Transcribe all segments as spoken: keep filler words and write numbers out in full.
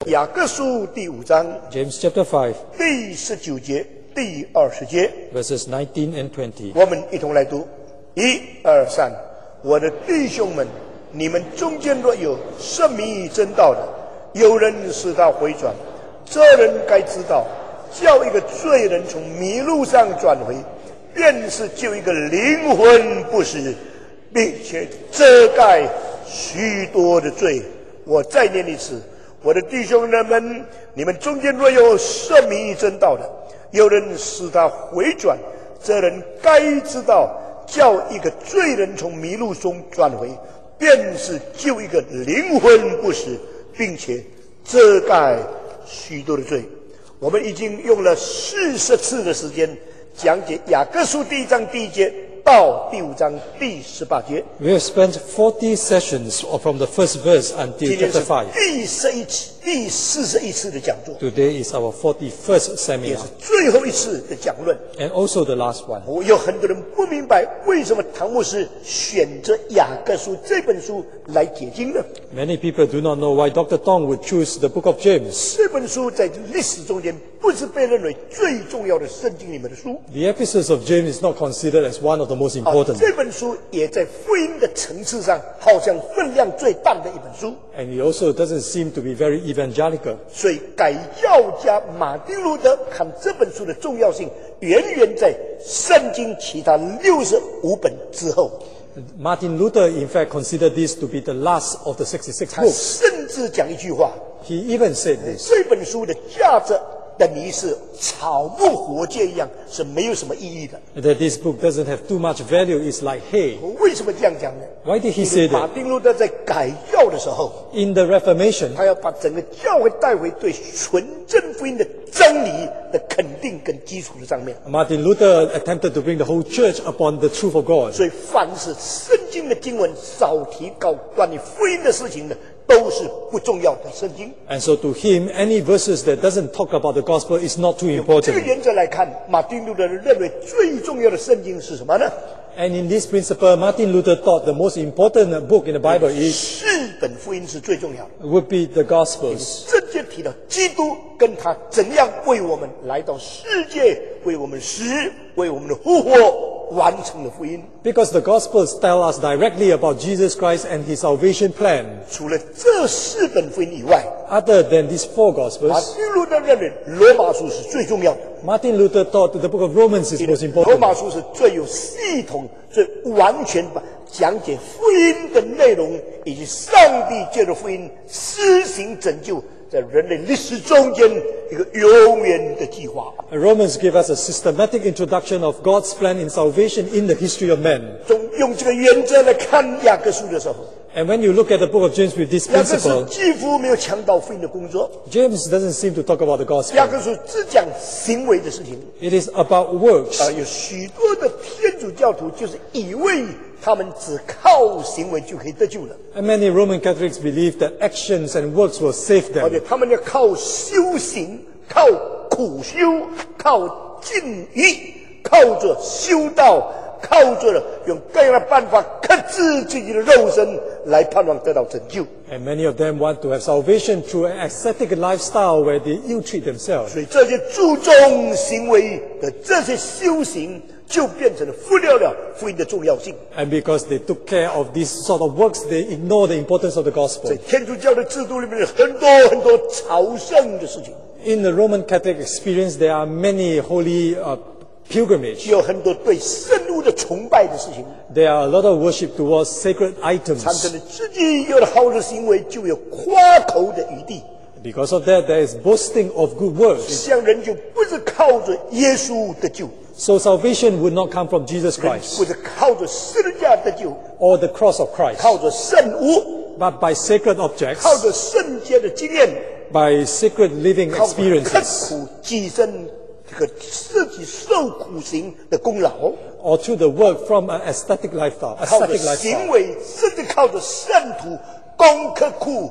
雅各书第五章 James chapter five, 第十九节、第二十节， verses nineteen and twenty. 我们一同来读。一、二、三，我的弟兄们，你们中间若有甚迷真道的，有人使他回转，这人该知道，叫一个罪人从迷路上转回，便是救一个灵魂不死，并且遮盖许多的罪。我再念一次，我的弟兄们，你们中间若有甚迷真道的，有人使他回转，这人该知道，叫一个罪人从迷路中转回，便是救一个灵魂不死，并且遮盖许多的罪。我们已经用了四十次的时间讲解雅各书第一章第一节到第五章第十八节。 We have spent forty sessions from the first verse until 今天 chapter 是 five. 第十一次、第四十一次的讲座， Today is our forty-first 也 seminar 是最后一次的讲论。 and also the last one. 我有很多人不明白，为什么唐牧师选择雅各书这本书来解经呢？ Many people do not know why Doctor Tong would choose the book of James. 这本书在历史中间不是被认为最重要的圣经里面的书， The epistles of James is not considered as one of the most 啊 important. 这本书也在福音的层次上，好像分量最大的一本书。 And it also doesn't seem to be very evangelical. 所以改教家马丁路德看这本书的重要性，远远在圣经其他六十五本之后。 Martin Luther, in fact, considered this to be the last of the sixty-six 他 books. 甚至讲一句话： He even said this, 这本书的价值等于是草木活芥一样，是没有什么意义的。 that this book doesn't have too much value, it's like hay. 我为什么这样讲呢？ Why did he 因 say 为马 that? 丁路德在改教的时候， In the Reformation, 他要把整个教会带回对纯正福音的真理的肯定跟基础的上面。 Martin Luther attempted to bring the whole church upon the truth of God. 所以，凡是圣经的经文少提到关于福音的事情的，都是不重要的圣经。 And so to him, any verses that doesn't talk about the gospel is not too 这个 important. 原则来看，马丁路德认为最重要的圣经是什么呢？ And in this principle, Martin Luther thought the most important book in the Bible is 四本福音是最重要的。 would be the Gospels. 直接提到基督跟他怎样为我们来到世界，为我们死，为我们的复活，完成了福音。 Because the Gospels tell us directly about Jesus Christ and his salvation plan. 除了这四本福音以外， Other than these four 马 Gospels, 丁路德认为罗马书是最重要的。 Martin Luther thought that the book of Romans is most 罗马 important. 书是最有系统、最完全把讲解福音的内容，以及上帝借着福音施行拯救，在人类历史中间一个永远的计划。 Romans give us a systematic introduction of God's plan in salvation in the history of man. 从用这个原则来看雅各书的时候， And when you look at the book of James with this 雅各书 principle, 几乎没有强调福音的工作， James doesn't seem to talk about the 雅 gospel. 各书只讲行为的事情。 It is about works. 啊，有许多的天主教徒就是以为他们只靠行为就可以得救了， And many Roman Catholics believe that actions and works will save 而且 them. 他们要靠修行、靠苦修、靠禁欲、靠着修道、靠着用各样的办法克制自己的肉身来盼望得到拯救。 And many of them want to have salvation through an ascetic lifestyle where they ill-treat themselves. 所以这些注重行为的这些修行，就变成了忽略了福音的重要性。 And because they took care of these sort of works, they ignore the importance of the 在 gospel. 天主教的制度里面有很多很多朝圣的事情， In the Roman Catholic experience, there are many holy uh, pilgrimage. 有很多对圣物的崇拜的事情， There are a lot of worship towards sacred 产 items. 生了自己有了好的行为，就有夸口的余地。 Because of that, there is boasting of good works. 这样人就不是靠着耶稣得救， So salvation would not come from Jesus 人 Christ 不是靠着十字架得救， or the cross of Christ, 靠着圣物， but by sacred objects, 靠着圣洁的经验， by sacred living 靠着刻 experiences, 苦己身这个自己受苦行的功劳， or through the work from an aesthetic lifestyle, 靠着 ascetic 行 lifestyle, 为，甚至靠着圣徒功刻苦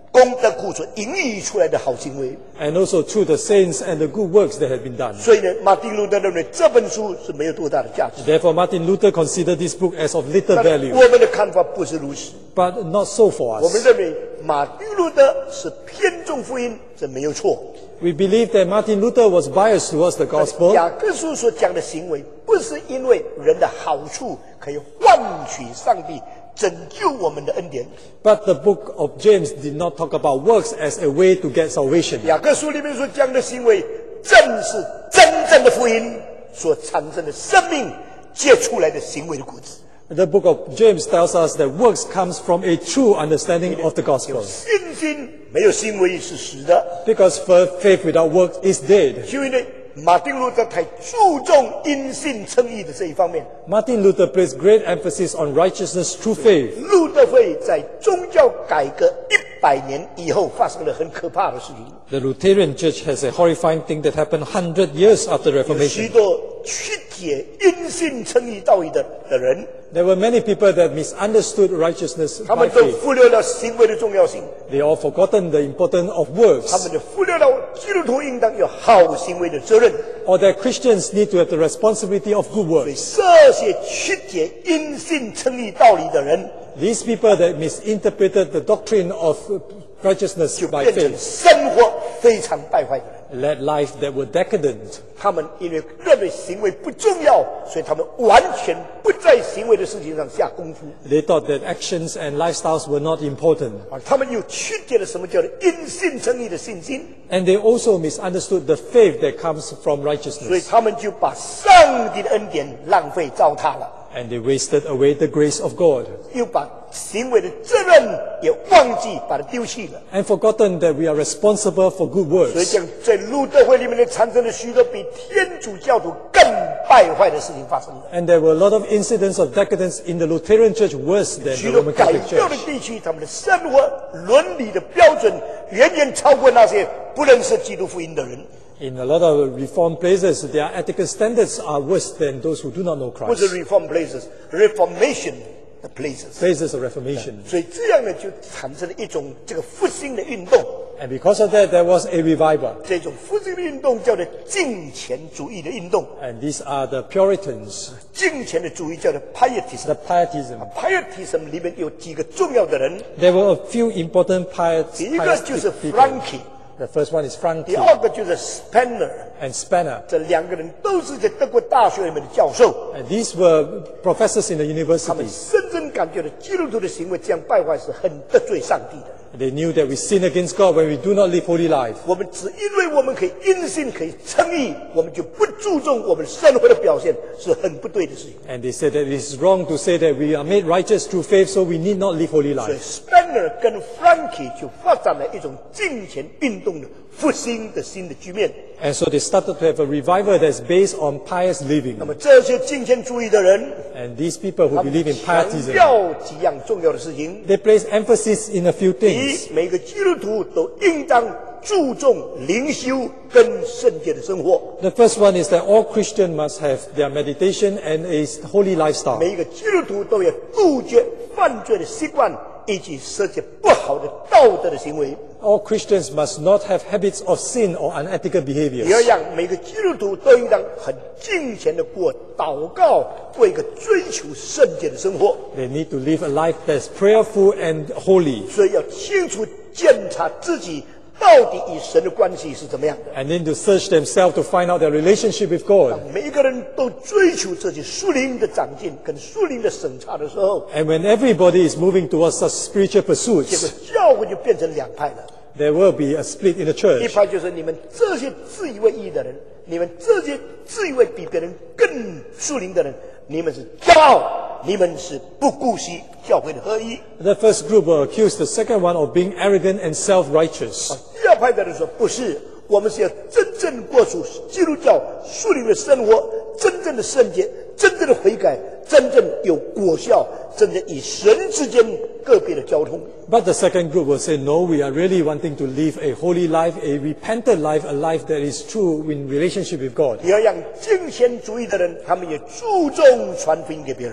功德库所盈溢出来的好行为。 and also through the saints and the good works that have been done. 所以呢，马丁路德认为这本书是没有多大的价值。 Therefore, Martin Luther considered this book as of little 但 value. 我们的看法不是如此， But not so for 我们 us. 认为马丁路德是偏重福音，这没有错。 We believe that Martin Luther was biased towards the gospel, 雅各书所讲的行为，不是因为人的好处可以换取上帝拯救我们的恩典。 but the book of James did not talk about works as a way to get salvation. 雅各书里面所讲的行为，正是真正的福音所产生的生命结出来的行为的果子。 The book of James tells us that works comes from a true understanding of the 有 gospel. 信心没有行为是死的。 Because faith without works is dead. 因为呢，马丁路德太注重因信称义的这一方面。 Martin Luther placed great emphasis on righteousness through faith. 路德会在宗教改革一百年以后发生了很可怕的事情。 The Lutheran Church has a horrifying thing that happened one hundred years after 有许 Reformation. 多曲解因信称义道义的的人， There were many people that misunderstood righteousness 他 by 们都 faith. 忽略了行为的重要性， They all forgotten the importance of 他 works, 们就忽略了基督徒应当有好行为的责任。 or that Christians need to have the responsibility of good 所以 works. 这些曲解因信称义道理的人， These people that misinterpreted the doctrine of righteousness 就 by 变成 faith 生活非常败坏的人。 led life that were decadent. 他们因为认为行为不重要，所以他们完全不在行为的事情上下功夫。 They thought that actions and lifestyles were not important. 啊，他们又曲解了什么叫做因信称义的信心， And they also misunderstood the faith that comes from 所以 righteousness. 他们就把上帝的恩典浪费糟蹋了， And they wasted away the grace of God. 又把行为的责任也忘记把它丢弃了。 And forgotten that we are responsible for good 所以 works. 讲，在路德会里面呢，产生了许多比天主教徒更败坏的事情发生了。 And there were a lot of incidents of decadence in the Lutheran Church worse than 许 the 多 Roman 改 Catholic 教的 Church. 地区，他们的生活伦理的标准远远超过那些不认识基督福音的人。 In a lot of reformed places, their ethical standards are worse than those who do not know 不是 Christ. reform places，reformation 的 places。 Places of Reformation. 所以这样呢，就产生了一种这个复兴的运动。 And because of that, there was a revival. 这种复兴的运动叫做敬虔主义的运动。 And these are the Puritans, 敬虔的主义叫做 pietism。 the Pietism. pietism 里面有几个重要的人， There were a few important piet, 第一个就是 pietistic people. Frankie， The first one is 第 Frankie 二个就是 Spener。 and Spener. 这两个人都是在德国大学里面的教授， And these were professors in the 他们 universities. 深深感觉到基督徒的行为这样败坏是很得罪上帝的。 They knew that we sin against God when we do not live holy life. 我们只因为我们可以因信可以称义，我们就不注重我们生活的表现，是很不对的事情。 And they said that it is wrong to say that we are made righteous through faith, so we need not live holy 所以 life. Spener 跟 Frankie 就发展了一种敬虔运动的复兴的新的局面。 And so they started to have a revival that's based on pious 那 living. 么这些敬虔主义的人， And these people who 他们 believe in 强 pietism, 调几样重要的事情。 they place emphasis in a few 第 things. 一，每个基督徒都应当注重灵修跟圣洁的生活。 The first one is that all Christians must have their meditation and a holy lifestyle. 每一个基督徒都要杜绝犯罪的习惯，以及涉及不好的道德的行为。 All Christians must not have habits of sin or unethical 第二 behaviors. 样，每个基督徒都应当很敬虔的过祷告，过一个追求圣洁的生活。 They need to live a life that's prayerful and holy. 所以要清楚检查自己到底与神的关系是怎么样的。 And then to search themselves to find out their relationship with God. 每一个人都追求自己属灵的长进跟属灵的审查的时候， And when everybody is moving towards such spiritual 结果 pursuits, 教会就变成两派了。 there will be a split in the 一 church. 派就是你们这些自以为义的人，你们这些自以为比别人更属灵的人，你们是骄傲，你们是不顾惜教会的合一。 The first group will accuse the second one of being arrogant and self-righteous. 第二派的人说不是，我们是要真正过出基督教属灵的生活，真正的圣洁，真正的悔改，真正有果效，真正与神之间个别的交通。 But the second group will say, no, we are really wanting to live a holy life, a repentant life, a life that is true in relationship with God. 第二样，敬虔主义的人，他们也注重传福音给别人。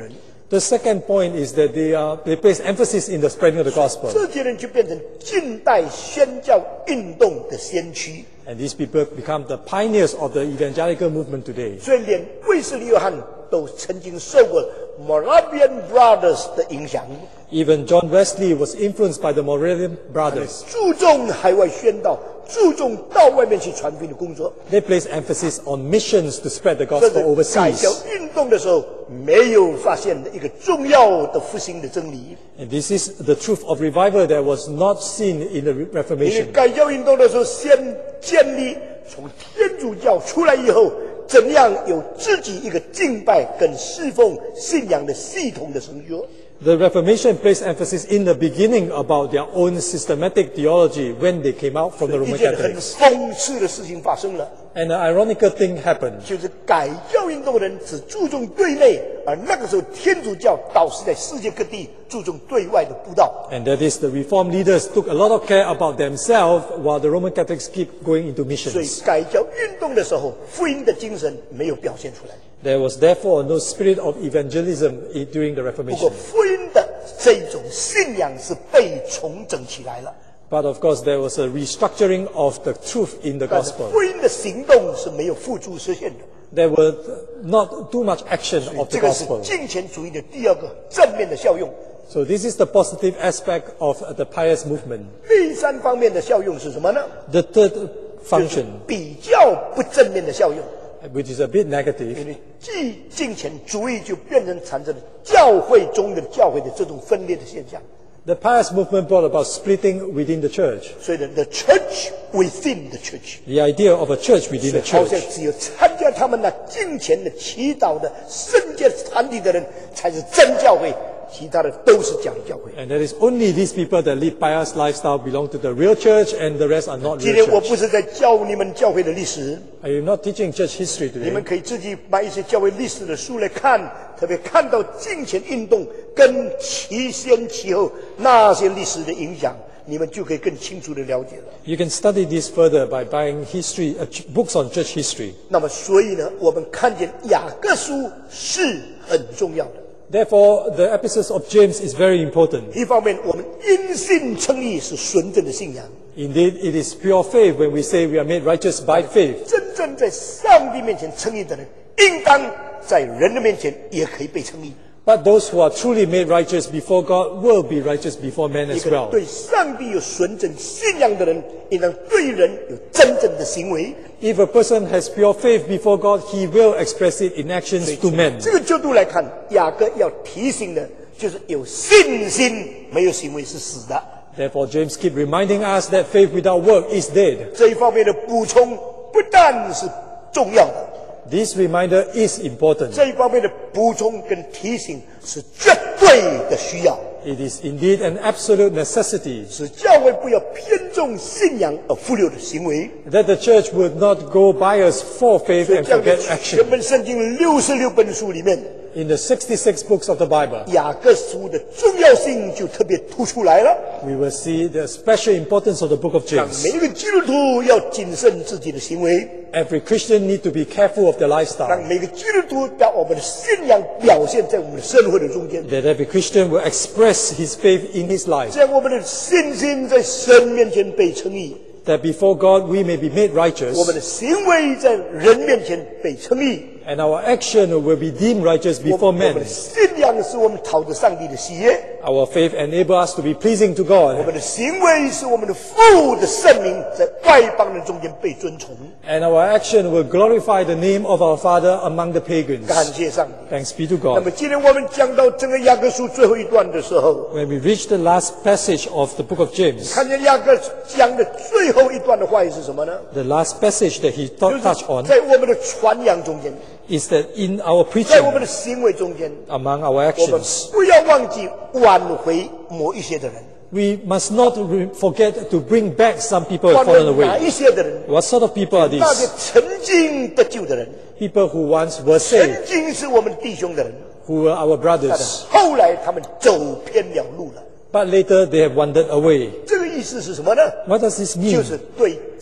The second point is that they, are, they place emphasis in the spreading of the gospel. 这些人就变成近代宣教运动的先驱。 And these people become the pioneers of the evangelical movement today. 所以连卫斯理约翰都曾经受过 Moravian Brothers 的影响， Even John Wesley was influenced by the Moravian brothers. 注重海外宣道，注重到外面去传福音的工作。 They place emphasis on missions to spread the 这 gospel 是改教 overseas. 运动的时候没有发现的一个重要的复兴的真理。 And this is the truth of revival that was not seen in the 因为 Reformation. 改教运动的时候，先建立从天主教出来以后，怎样有自己一个敬拜跟侍奉信仰的系统的成就。 The Reformation placed emphasis in the beginning about their own systematic theology when they came out from the 一 Roman 件很 Catholics. 讽刺的事情发生了。 And an ironical thing happened. 就是改教运动的人只注重对内，而那个时候天主教倒是在世界各地注重对外的布道。 And that is the Reformed leaders took a lot of care about themselves while the Roman Catholics keep going into 所以 missions. 改教运动的时候，福音的精神没有表现出来。 There was therefore no spirit of evangelism i- during the 不过 Reformation. 福音的这种信仰是被重整起来了， But of course there was a restructuring of the truth in the 但是 gospel. 福音的行动是没有付诸实现的。 There were not too much action of 这 the 个是 gospel. 金钱主义的第二个正面的效用。 So this is the positive aspect of the pious movement. 第三方面的效用是什么呢？ The third 就是 function, 比较不正面的效用。 which is a bit negative, 因为既金钱主义就变成产生了教会中的教会的这种分裂的现象。 the pious movement brought about splitting within the church. 所以呢 ，the church within the church， The idea of a church within the 好像 church. 只有参加他们那金钱的祈祷的圣洁团体的人才是真教会，其他的都是假教会。 And that is only these people that lead pious lifestyle belong to the real church and the rest are not 今 real 天我 church. 不是在教你们教会的历史， I am not teaching church history 你们 today. 可以自己买一些教会历史的书来看，特别看到金钱运动跟其先其后那些历史的影响，你们就可以更清楚的了解了。 You can study this further by buying history uh, ch- books on church history. 那么，所以呢，我们看见雅各书是很重要的。 Therefore, the epistles of James is very important. 一方面，我们因信称义是纯正的信仰， Indeed, it is pure faith when we say we are made righteous by faith. 真正在上帝面前称义的人，应当在人的面前也可以被称义。 But those who are truly made righteous before God will be righteous before men 一 as 个 well. 对上帝有纯正信仰的人，应当对人有真正的行为。 If a person has pure faith before God, he will express it in actions to men. 这个角度来看，雅各要提醒的就是有信心没有行为是死的。 Therefore, James keep reminding us that faith without work is dead. 这一方面的补充不但是重要的， This reminder is important. 这一方面的补充跟提醒是绝对的需要， It is indeed an absolute necessity 使教会不要偏重信仰而忽略的行为。 that the church would not go biased for faith 所以 and 这样的 forget 全 action. 本圣经六十六本书里面， In the sixty-six books of the Bible, 雅各书的重要性就特别突出来了。 we will see the special importance of the book of 让 James. 每一个基督徒要谨慎自己的行为， Every Christian need to be careful of their 让 lifestyle. 每个基督徒把我们的信仰表现在我们的生活的中间， That every Christian will express his faith in his life. 这样我们的信心在神面前被称义， That before God we may be made 我们 righteous, 的行为在人面前被称义。 and our action will be deemed righteous 我 before 们我们的 men. 信仰使我们讨得上帝的喜悦， Our faith enable us to be pleasing to 我 God, 们的行为使我们的父的圣名在外邦人中间被尊崇。 and our action will glorify the name of our Father among the 感 pagans. 谢上帝。 Thanks be to 那么 God. 今天我们讲到整个雅各书最后一段的时候， When we reach the last passage of the book of James, 看见雅各讲的最后一段的话语是什么呢？ the last passage that he 就 th- touched 是 on 在我们的传扬中间， is that in our 在我们 preaching, 的行为中间， among our 我们 actions, 不要忘记挽回某一些的人。 we must not re- forget to bring back some people who 挽 have 回 fallen 哪 away. 一些的人？ What sort of people are 那些 these? 曾经得救的人， People who once were 曾 saved, 经是我们弟兄的人， who were our 但 brothers, 是后来他们走偏了路了。 but later they have wandered away. 这个意思是什么呢？ What does this 就 mean? 是对真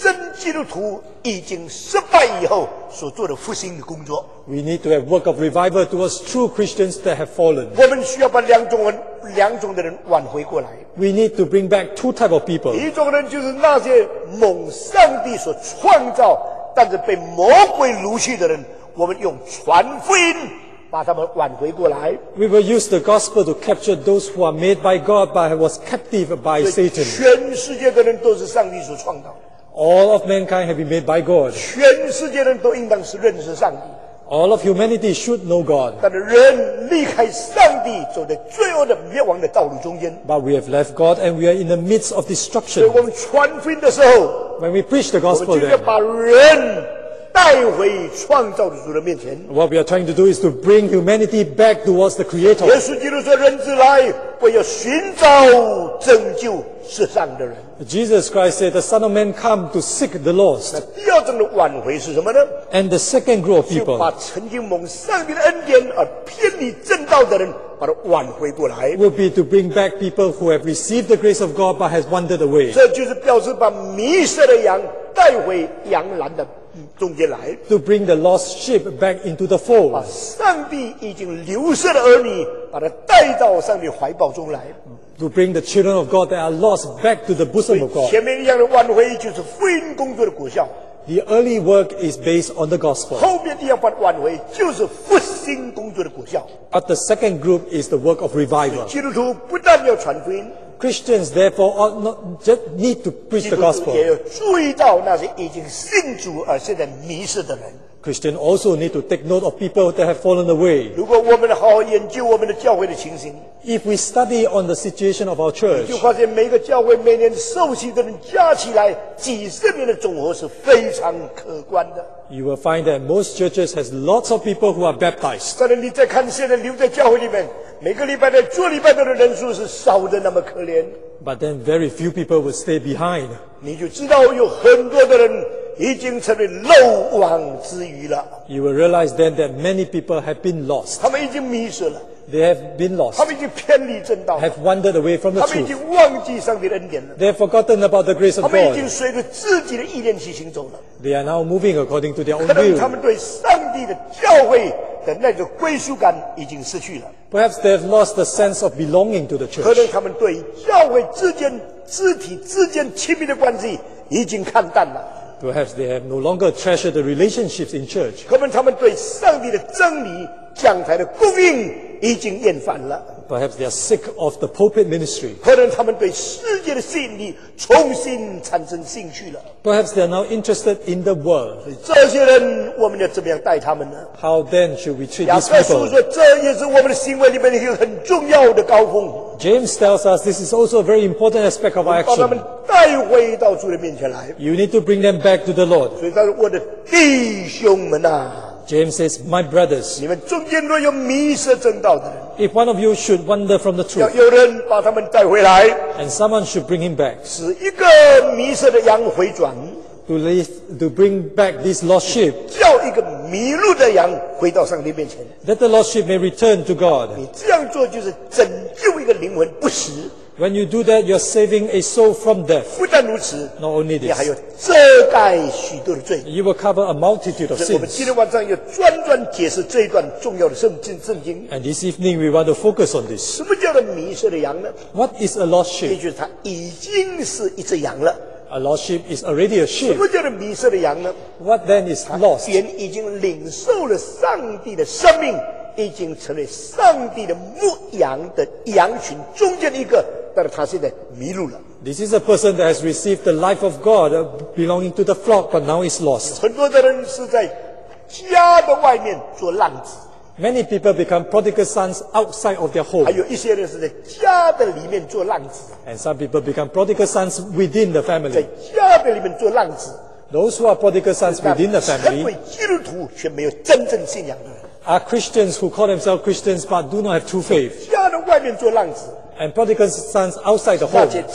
基督徒已经失败以后所做的复兴的工作。 We need to have work of revival towards true Christians that have fallen. 我们需要把两种人两种的人挽回过来。 We need to bring back two type of people. 一种人就是那些蒙上帝所创造，但是被魔鬼掳去的人，我们用传福音把他们挽回过来。 We will use the gospel to capture those who are made by God but was captive by 所以 Satan. 全世界的人都是上帝所创造的， All of mankind have been made by God. 全世界人都应当是认识上帝。 All of humanity should know God. 但是人离开上帝，走在罪恶的灭亡的道路中间。 But we have left God and we are in the midst of 所以 destruction. 我们传福音的时候， When we preach the 我们 gospel 就要 then, 把人带回创造的主的面前。 what we are trying to do is to bring humanity back towards the 耶 Creator. 稣基督说：“人子来，为要寻找拯救世上的人。” Jesus Christ said, the Son of Man come to seek the 那 lost. 第二种的挽回是什么呢？ And the second group of 就把 people 曾经蒙上帝的恩典而偏离正道的人，把他挽回过来。 will be to bring back people who have received the grace of God but has wandered away. 这就是表示把迷失的羊带回羊栏的中间来。 To bring the lost sheep back into the 把 fold. 上帝已经流失的儿女，把他带到上帝怀抱中来。 To bring the children of God that are lost back to the 所 bosom 以 of God. 前面一样的挽回就是福音工作的果效， The early work is based on the gospel. 后面一样把挽回就是复兴工作的果效。 But the second group is the work of revival. 基督徒不但要传福音， Christians therefore ought not just need to preach 基 the 督徒 gospel. 也要注意到那些已经信主而现在迷失的人。 Christians also need to take note of people that have fallen away. 如果我们好好研究我们的教会的情形， If we study on the situation of our church, 就发现每个教会每年受洗的人加起来几十年的总和是非常可观的。 you will find that most churches has lots of people who are baptized. 但是你再看现在留在教会里面，每个礼拜来做礼拜的人数是少的那么可怜， But then very few people will stay behind. 你就知道有很多的人已经成为漏网之鱼了， You will realize then that many people have been lost. 他们已经迷失了， They have been 他 lost, 们已经偏离正道， have wandered away from the 他们已 truth. 经忘记上帝的恩典了， They have forgotten about the grace 他 of 们已经 God. 随着自己的意念去行走了。 They are now moving according to their own 可能他 will. 们对上帝的教会的那种归属感已经失去了， Perhaps they have lost the sense of belonging to the 可能 church. 他们对教会之间肢体之间亲密的关系已经看淡了， Perhaps they have no longer treasured the relationships in church. 可能他们对上帝的真理讲台的供应已经厌烦了， Perhaps they are sick of the pulpit ministry. 可能他们对世界的吸引力重新产生兴趣了。 Perhaps they are now interested in the world. 所以这些人我们要怎么样待他们呢？ How then should we treat 雅 these 各书 people? 说，这也是我们的行为里面的一个很重要的高峰， James tells us this is also a very important aspect of our 把他们 action. 带回到主的面前来。 You need to bring them back to the Lord. 所以他说：“我的弟兄们呐、 James says, my brothers, 你们中间若有迷失正道的人， if one of you should wander from the 要 truth 有人把他们带回来， and someone should bring him back, 使一个迷失的羊回转， to, leave, to bring back this lost sheep, 叫一个迷路的羊回到上帝面前。 that the lost sheep may return to God. 你这样做就是拯救一个灵魂不死。 When you do that, you're saving a soul from death. 不但如此， Not only 也还有 this, 遮盖许多的罪。 you will cover a multitude of 所以我们今 sins. 天晚上要专专解释这一段重要的圣经。圣经 And this evening we want to focus on this. 什么叫做迷失的羊呢？ What is a lost 也 sheep? 就是它已经是一只羊了。 A lost sheep is already a 什 sheep. 么叫做迷失的羊呢？ What then is lost? 原已经领受了上帝的生命，已经成为上帝的牧羊的羊群中间的一个，但是他现在迷路了。 This is a person that has received the life of God uh, belonging to the flock, but now is lost. 很多的人是在家的外面做浪子， Many people become prodigal sons outside of their 还 home, 有一些人是在家的里面做浪子， and some people become prodigal sons within the 在 family. 家的里面做浪子， Those who are prodigal sons 但 within the 成为 family 基督徒却没有真正信仰的人， are Christians who call themselves Christians but do not have true faith. 家的外面做浪子， And prodigal sons outside the 那 home, 些曾经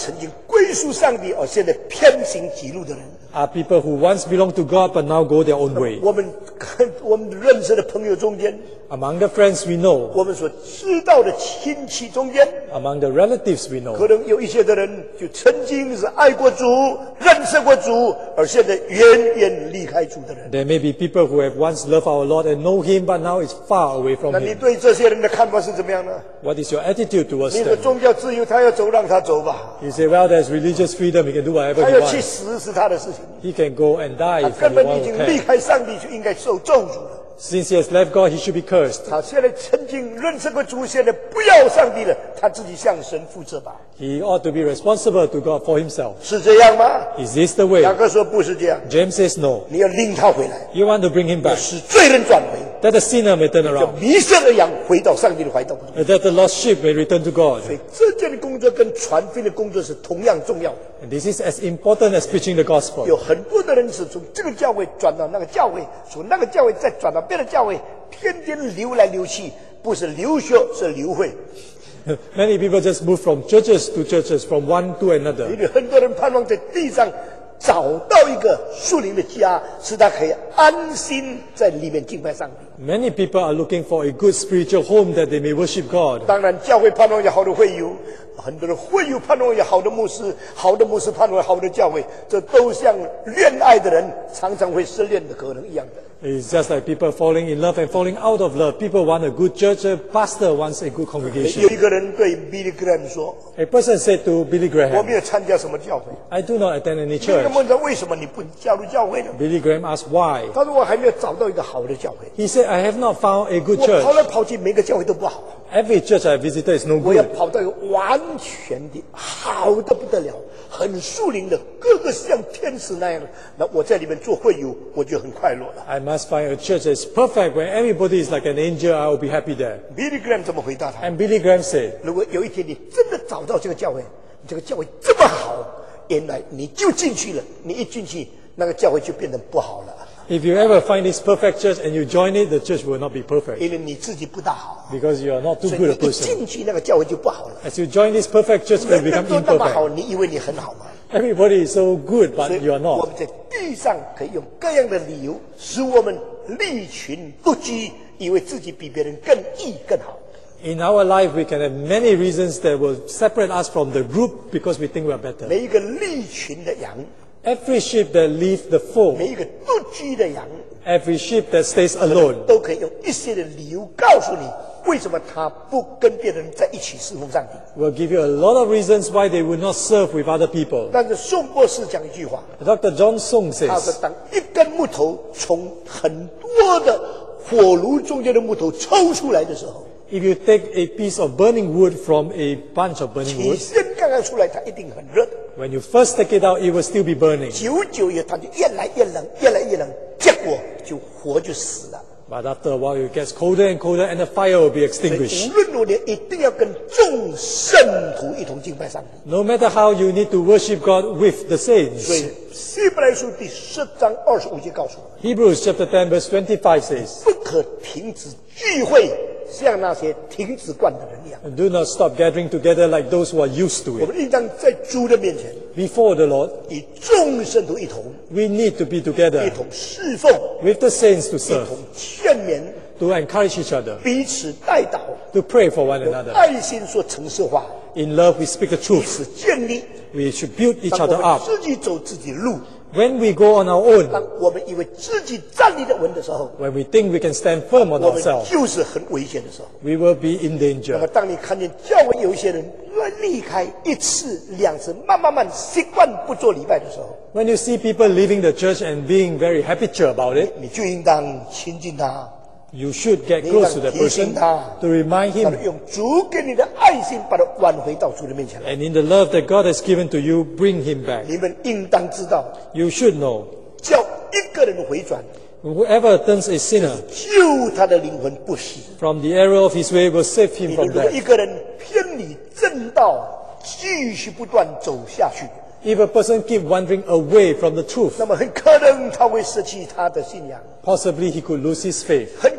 归属上帝而现在偏行己路的人。 are people who once belonged to God but now go their own way. 我们我们认识的朋友中间， Among the friends we know, 我们所知道的亲戚中间， among the relatives we 可 know, 能有一些的人就曾经是爱过主、认识过主，而现在远远离开主的人。 there may be people who have once loved our Lord and know Him but now is far away from 那你 Him. 对这些人的看法是怎么样呢？ What is your attitude towards 你说 them? 宗教自由，他要走让他走吧， You say, well, there's religious freedom, he can do whatever 他 he 要去 wants. 死是他的事情， He can go and die 他 if 根本已 anyone 经 will 离 care. 开上帝，就应该受咒诅了。 Since he has left God, he should be cursed. 他现在曾经认识过主，现在不要上帝了，他自己向神负责吧， He ought to be responsible to God for himself. 是这样吗？ Is this the way? 雅各说不是这样， James says no. 你要领他回来， You want to bring him 要 back, 使罪人转回， that the sinner may turn 叫 around, 迷失的羊回到上帝的怀抱。 that the lost sheep may return to God. 所以这件工作跟传福音的工作是同样重要的。 And this is as important as preaching the gospel. 有很多的人是从这个教会转到那个教会，从那个教会再转到别的教会，天天流来流去，不是流血是流会。 Many people just move from churches to churches, from one to 因 another. 为很多人盼望在地上找到一个属灵的家，使他可以安心在里面敬拜上帝。 Many people are looking for a good spiritual home that they may worship God. 当然，教会盼望有好的会友，很多人会友盼望有好的牧师，好的牧师盼望好的教会，这都像恋爱的人常常会失恋的可能一样的。 It's just like people falling in love and falling out of love. People want a good church, a pastor wants a good 有 congregation. 一个人对 Billy Graham 说 A person said to Billy：“ 我没 Graham, 有参加什么教会。” I do not attend any 那个 church. 问他为什么你不加入教会呢？ Billy Graham asked why. 他说：“我还没有找到一个好的教会， He said, I have not found a good 我跑 church. 来跑去，每个教会都不好。 Every church I visited is no 我要 good. 跑到一个完全的好的不得了，很树林的，个个像天使那样的。那我在里面做会友，我就很快乐了。” I must find a church that's perfect where everybody is like an angel. I will be happy there. Billy Graham 怎么回答他？ And Billy Graham said, 如果有一天你真的找到这个教会，这个教会这么好，原来你就进去了。你一进去，那个教会就变得不好了， if you ever find this perfect church and you join it, the church will not be perfect 因为你自己不大好， because you are not too 所以 good 你 a 一 person. 进去那个教会就不好了。 As you join this perfect church, it 人 will 人 become 都那么好， imperfect. 你以为你很好吗？ Everybody is so good, 所 but 以 you are 我 not. 们在地上可以用各样的理由，使我们利群不居，以为自己比别人更义更好。 In our life, we can have many reasons that will separate us from the group because we think we are better. 每一个利群的羊， Every sheep that leaves the fold, 每一个不居的羊， every sheep that stays alone, 都可以用一些的理由告诉你，为什么他不跟别人在一起侍奉上帝。 will give you a lot of reasons why they will not serve with other people. 但是宋博士讲一句话， Doctor John Song 他说 says, 当一根木头从很多的火炉中间的木头抽出来的时候， if you take a piece of burning wood from a bunch of burning 起 wood, 先刚刚出来，它一定很热， when you first take it out, it will still be burning. 久久以后它就越来越冷，越来越冷，结果就火就死了。 But after a while, it gets colder and colder and the fire will be 所以 extinguished. 无论如何，一定要跟众圣徒一同敬拜上帝。 No matter how you need to worship God with the 所 saints. 以希伯来书第十章二十五节告诉我们， Hebrews chapter ten verse twenty-five says, 不可停止聚会，像那些停止惯的人一样。 do not stop gathering together like those who are used to 我 it. 们应当在主的面前， Before the Lord, 与众圣徒一同， we need to be 一 together 同侍奉， with the saints to 一 serve, 同劝勉， to encourage each other, 彼此代祷， to pray for one 用 another. 爱心说诚实话， In love, we speak the 彼 truth. 此建立。 We should build each 当我 other 们 up. 自己走自己的路， When we go on our own, 当我们以为自己站立的稳的时候， when we think we can stand firm on 我们 ourselves, 就是很危险的时候。 we will be in 那么， danger. 当你看见教会有一些人乱离开一次、两次，慢慢慢习惯不做礼拜的时候， When you see people leaving the church and being very habitual about it, 你就应当亲近他， you should get close to that person to remind 让 him. 他用主给你的爱心把他挽回到主的面前来。 And in the love that God has given to you, bring him back. 你们应当知道， You should know, 叫一个人回转， whoever turns a sinner 救他的灵魂不死。 from the error of his way will save him 你 from 如果 death. 一个人偏离正道，继续不断走下去， If a person keep wandering away from the truth, 那么很可能他会失去他的信仰， possibly he could lose his faith. 很可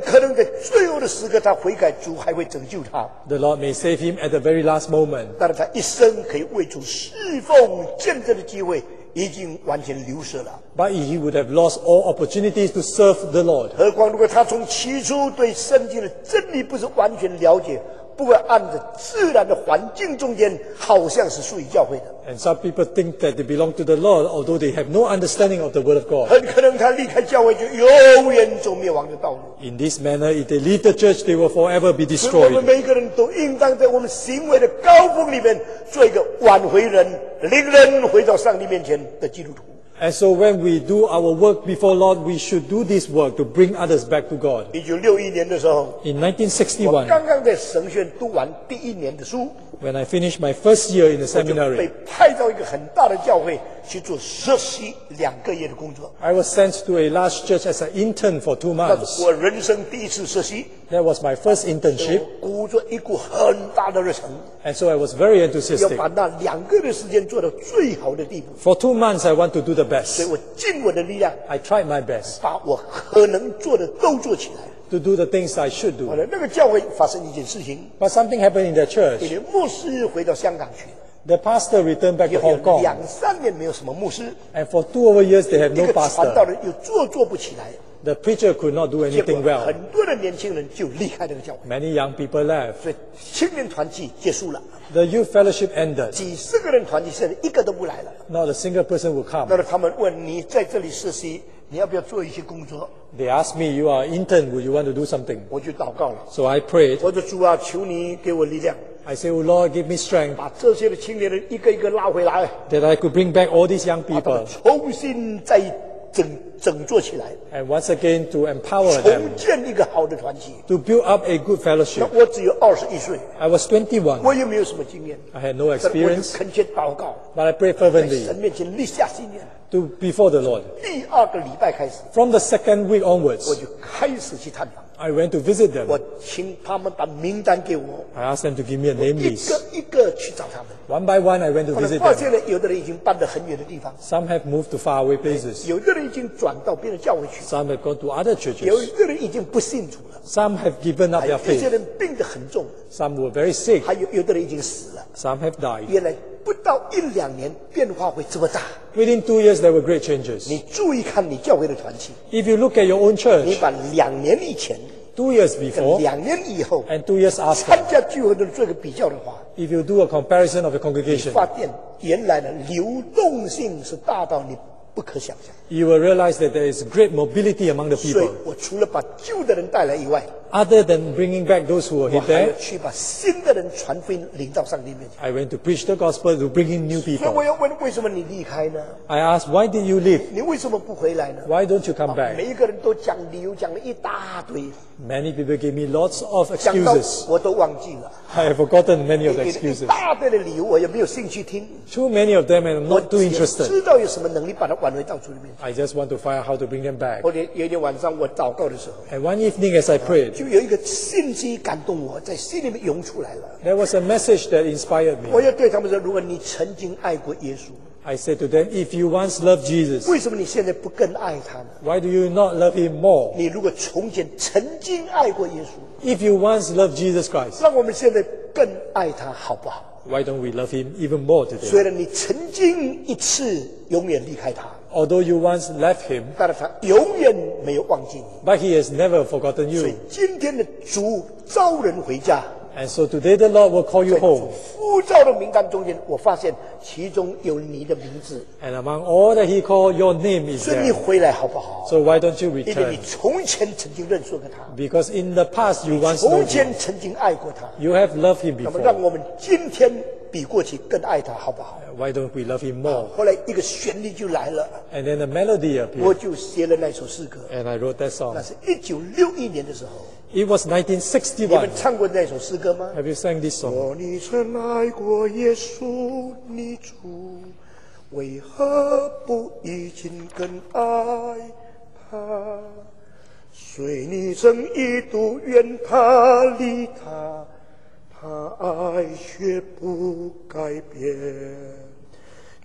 可能在最后的时刻他悔改，主还会拯救他。 The Lord may save him at the very last moment. 但是他一生可以为主侍奉见证的机会已经完全流失了。 But he would have lost all opportunities to serve the Lord. 何况如果他从起初对圣经的真理不是完全了解，不会按着自然的环境中间，好像是属于教会的。 And some people think that they belong to the Lord, although they have no understanding of the Word of God. 很可能他离开教会就永远走灭亡的道路。 In this manner, if they leave the church, they will forever be 所以我们 destroyed. 每一个人都应当在我们行为的高峰里面，做一个挽回人、领人回到上帝面前的基督徒。 And so when we do our work before Lord, we should do this work to bring others back to God. 一九六一年的时候， In nineteen 我 sixty-one, 刚刚在神学院读完第一年的书， when I finished my first year in the 我就被 seminary, 派到一个很大的教会去做实习两个月的工作。 I was sent to a large church as an intern for two 那 months. 是我人生第一次实习， That was my first internship, 我鼓着一股很大的热忱， and so I was very 要 enthusiastic. 把那两个月的时间做到最好的地步。 For two months, I want to do the 所以 best. 我尽我的力量， I tried my best 把我可能做的都做起来。 to do the things I should 后 do. 来那个教会发生一件事情， But something happened in that 因 church. 为牧师回到香港去， The pastor returned back to 有 Hong Kong, 两三年没有什么牧师， and for two over years, they have 一 no 个传道 pastor. 人又做做不起来， The preacher could not do 结果 anything well. 很多的年轻人就离开那个教会， Many young people left. 所以青年团契结束了， The youth fellowship ended. 几十个人团契现在一个都不来了。 Not a single person will 那 come. 么他们问你在这里实习，你要不要做一些工作？ They asked me, "You are an intern. Would you want to do something?" 我就祷告了， So I prayed. 我说主啊，求你给我力量， I said, "Oh Lord, give me strength 把这些的青年人一个一个拉回来， that I could bring back all these young 把他们 people 重新再整整做起来， and once again to empower 重 them 建一个好的团契。 to build up a good 那 fellowship." 我只有二十一岁， I was twenty-one. 我也没有什么经验， I had no 但我就 experience, 恳切祷告， but I prayed 在 fervently 神面前立下心愿。 to before the Lord. 第二个礼拜开始， From the second week 我 onwards, 就开始去探访， I went to visit them. 我请他们把名单给我， I asked them to give me a name 一 list. 个一个去找他们。 One by one, I went to 后来 visit 发 them. 现了，有的人已经搬到很远的地方， Some have moved to faraway places. 有的人已经转到别的教会去， Some have gone to other 有 churches. 的人已经不信主了， Some have given up 还有 their 有些 faith. 人病得很重， Some were very sick. 还有有的人已经死了。 Some have died. 原来不到一两年变化会这么大。 Within two years, there were great changes. 你注意看你教会的团契， If you look at your own 你 church, 把两年以前 two years 跟 before 两年以后 and two years 参 after, 加聚会的人做一个比较的话， if you do a comparison of the 你 congregation, 发现原来的流动性是大到你不可想象。 you will realize that there is great mobility among the 所以 people. 我除了把旧的人带来以外， Other than bringing back those who were 我 hit 还要 there, 去把新的人传福音领到上帝面前。 I went to preach the gospel to bring in new 所以 people. 我要问，为什么你离开呢？ I asked, why did you leave? 你为什么不回来呢？ Why don't you come 每 back? 一个人都讲理由，讲了一大堆， Many people gave me lots of 讲到 excuses. 我都忘记了。 I have forgotten many of the 一 excuses. 大堆的理由，我也没有兴趣听。 Too many of them, and I'm 我 not too 只 interested. 知道有什么能力把它挽回到主里面去。 I just want to find out how to bring them back. 后来有一天晚上我祷告的时候， And one evening, as I prayed, 就有一个信息感动我，在心里面涌出来了。 there was a message that inspired 我 me. 要对他们说：如果你曾经爱过耶稣， I said to them, if you once loved Jesus, 为什么你现在不更爱他呢？ why do you not love him more? 你如果从前曾经爱过耶稣， If you once loved Jesus Christ, 让我们现在更爱他，好不好？ why don't we love him even more 虽 today? 然你曾经一次永远离开他， Although you once left him, 但是他永远没有忘记你。 but he has never forgotten 所以 you. 今天的主招人回家， And so today the Lord will call you 在 home. 呼召的名单中间，我发现其中有你的名字， And among all that he called, your name is 所以你 there. 回来好不好？ So why don't you 因为 return? 你从前曾经认识过他， Because in the past you once 从 known him. 前曾经爱过他。 You have loved him 那么，让 before. 我们今天比过去更爱他，好不好？ Why don't we love him more? 后来一个旋律就来了， And then a melody 我 appeared. 就写了那首诗歌。 And I wrote that 那 song. 是一九六一年的时候， It was 你们 nineteen sixty-one. 唱过那首诗歌吗？ Have you sang this song? 若你曾爱过耶稣，你主为何不已经更爱他？虽你曾一度愿他离他，他爱却不改变。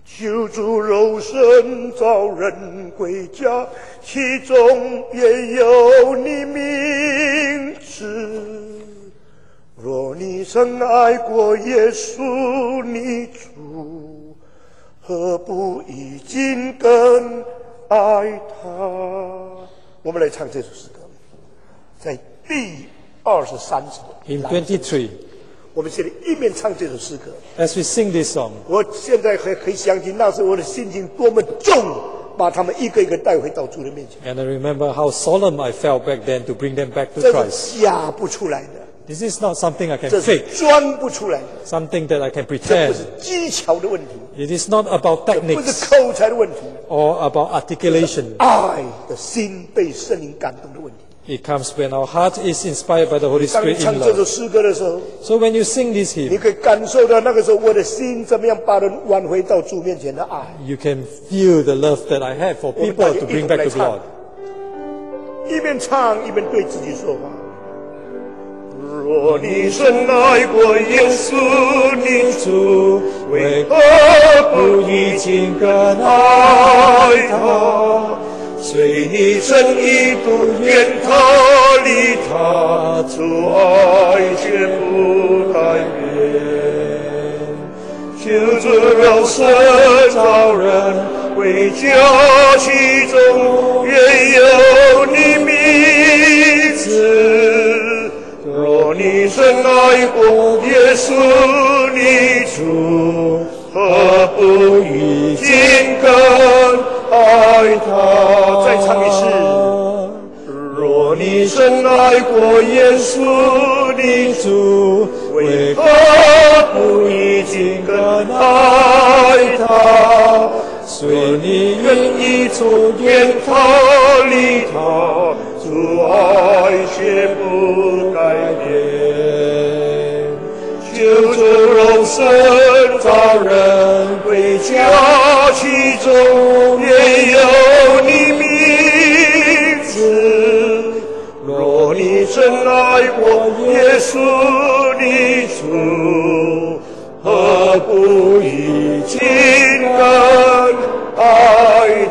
求主肉身造人归家，其中也有你名字。若你曾爱过耶稣你主，何不已经更爱他？我们来唱这首诗歌，在第二十三首。 In twenty-three, 我们现在一面唱这首诗歌， as we sing this song, 我现在还可以想起那时候我的心情多么重，把他们一个一个带回到主的面前。 and I remember how solemn I felt back then to bring them back to 这 Christ. 是假不出来的， This is not something I can 这是 fake, 装不出来的， something that I can 这不 pretend. 是技巧的问题， It is not about 不是 techniques 口才的问题， or about articulation. 爱的心被圣灵感动的问题。 It comes when our heart is inspired by the Holy 当你 Spirit 唱 in 这首 love. 诗歌的时候， So when you sing this 你 hymn, 可以感受到那个时候我的心怎么样把人挽回到主面前的爱。 you can feel the love that I have for 我们 people 大家 to 一 bring 同 back 来 to 唱 God. 一边唱一边对自己说话。若你深爱过耶稣你主，为何不已经更爱他？虽你曾一度远他离他，主爱却不改变。求主肉身造人，为家其中也有你名字。若你深爱过耶稣你主，何不已经更爱他？再唱一次。若你深爱过耶稣你主，为何不已经更爱他？虽你愿意从远他离他，主爱却不改变。求主肉身造人，归家其中也有你名字。若你真爱过耶稣你主，何不已经更爱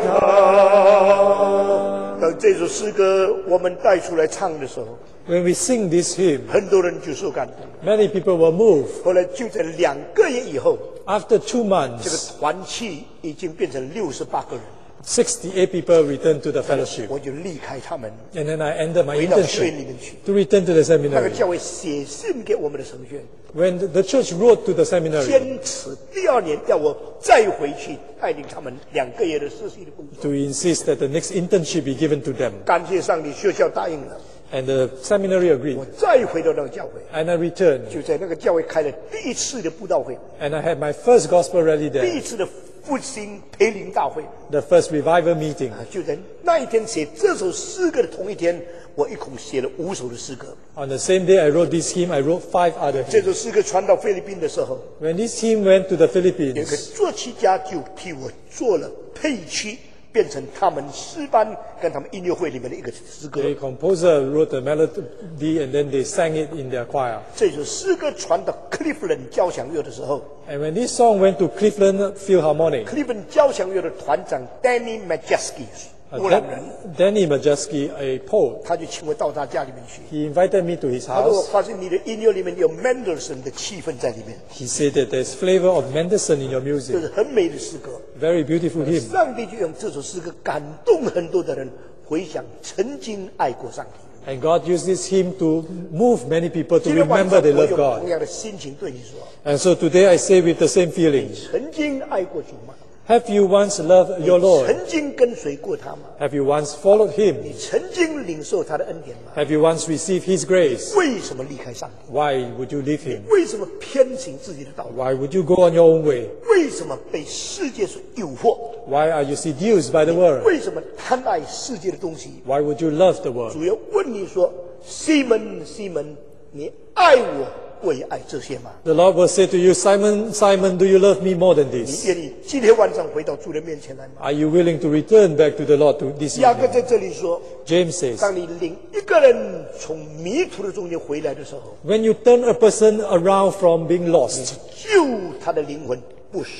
他？当这首诗歌我们带出来唱的时候， When we sing this hymn, 很多人就受感动。 many people were moved. 后来就在两个月以后， After two 这个 months, 团契已经变成六十八个人， sixty-eight people returned to the fellowship. 我就离开他们， And then I ended my 回到学院 internship 里面去。 to return to the 那个 seminary. 教会写信给我们的神学院， When the church wrote to the seminary 坚持第二年要我再回去带领他们两个月的实习的工作。 to insist that the next internship be given to them. 感谢上帝，学校答应了， And the seminary agreed. 我再回到那个教会， And I returned. 就在那个教会开了第一次的布道会， And I had my first gospel rally 第 there, 一次的复兴培灵大会。 the first revival meeting. 就在那一天写这首诗歌的同一天，我一共写了五首的诗歌。 On the same day I wrote this hymn, I wrote five other 这 hymns. 首诗歌传到菲律宾的时候， When this hymn went to the 有一个 Philippines, 作曲家就替我做了配曲，变成他们诗班跟他们音乐会里面的一个诗歌。 the composer wrote the melody and then they sang it in their choir. 这首诗歌传到克利夫兰交响乐的时候， And when this song went to Cleveland Philharmonic, 克利夫兰交响乐的团长 Danny Majeski 波 uh, 兰人， Dan- Danny Majeski, a poet, 他就请我到他家里面去。 he invited me to his 他说：“我 house. 发现你的音乐里面有 Mendelssohn 的气氛在里面， He said that there's flavor of Mendelssohn in your 这 music. 是很美的诗歌。 Very beautiful hymn. 上帝就用这首诗歌感动很多的人回想曾经爱过上帝。 And God used this hymn to move many people to 今天晚 remember 上 they 我 love 用同 God. 样的心情对你说： And so today I say with the same feeling, 曾经爱过主吗？ have you once loved your Lord? 曾经跟随过他吗？ Have you once followed him? 你曾经领受他的恩典吗？ Have you once received his grace? 为什么离开上帝？ Why would you leave him? 为什么偏行自己的道路？ Why would you go on your own way? 为什么被世界所诱惑？ Why are you seduced by the world? 为什么贪爱世界的东西？ Why would you love the world? 主要问你说：西门，西门，你爱我过于爱这些吗？ The Lord will say to you, Simon, Simon, do you love me more than 你 this? 愿意今天晚上回到主的面前来吗？ Are you willing to return back to the Lord to this 雅各 evening? 在这里说： James says, 当你领一个人从迷途的中间回来的时候， when you turn a person around from being lost, 救他的灵魂不死。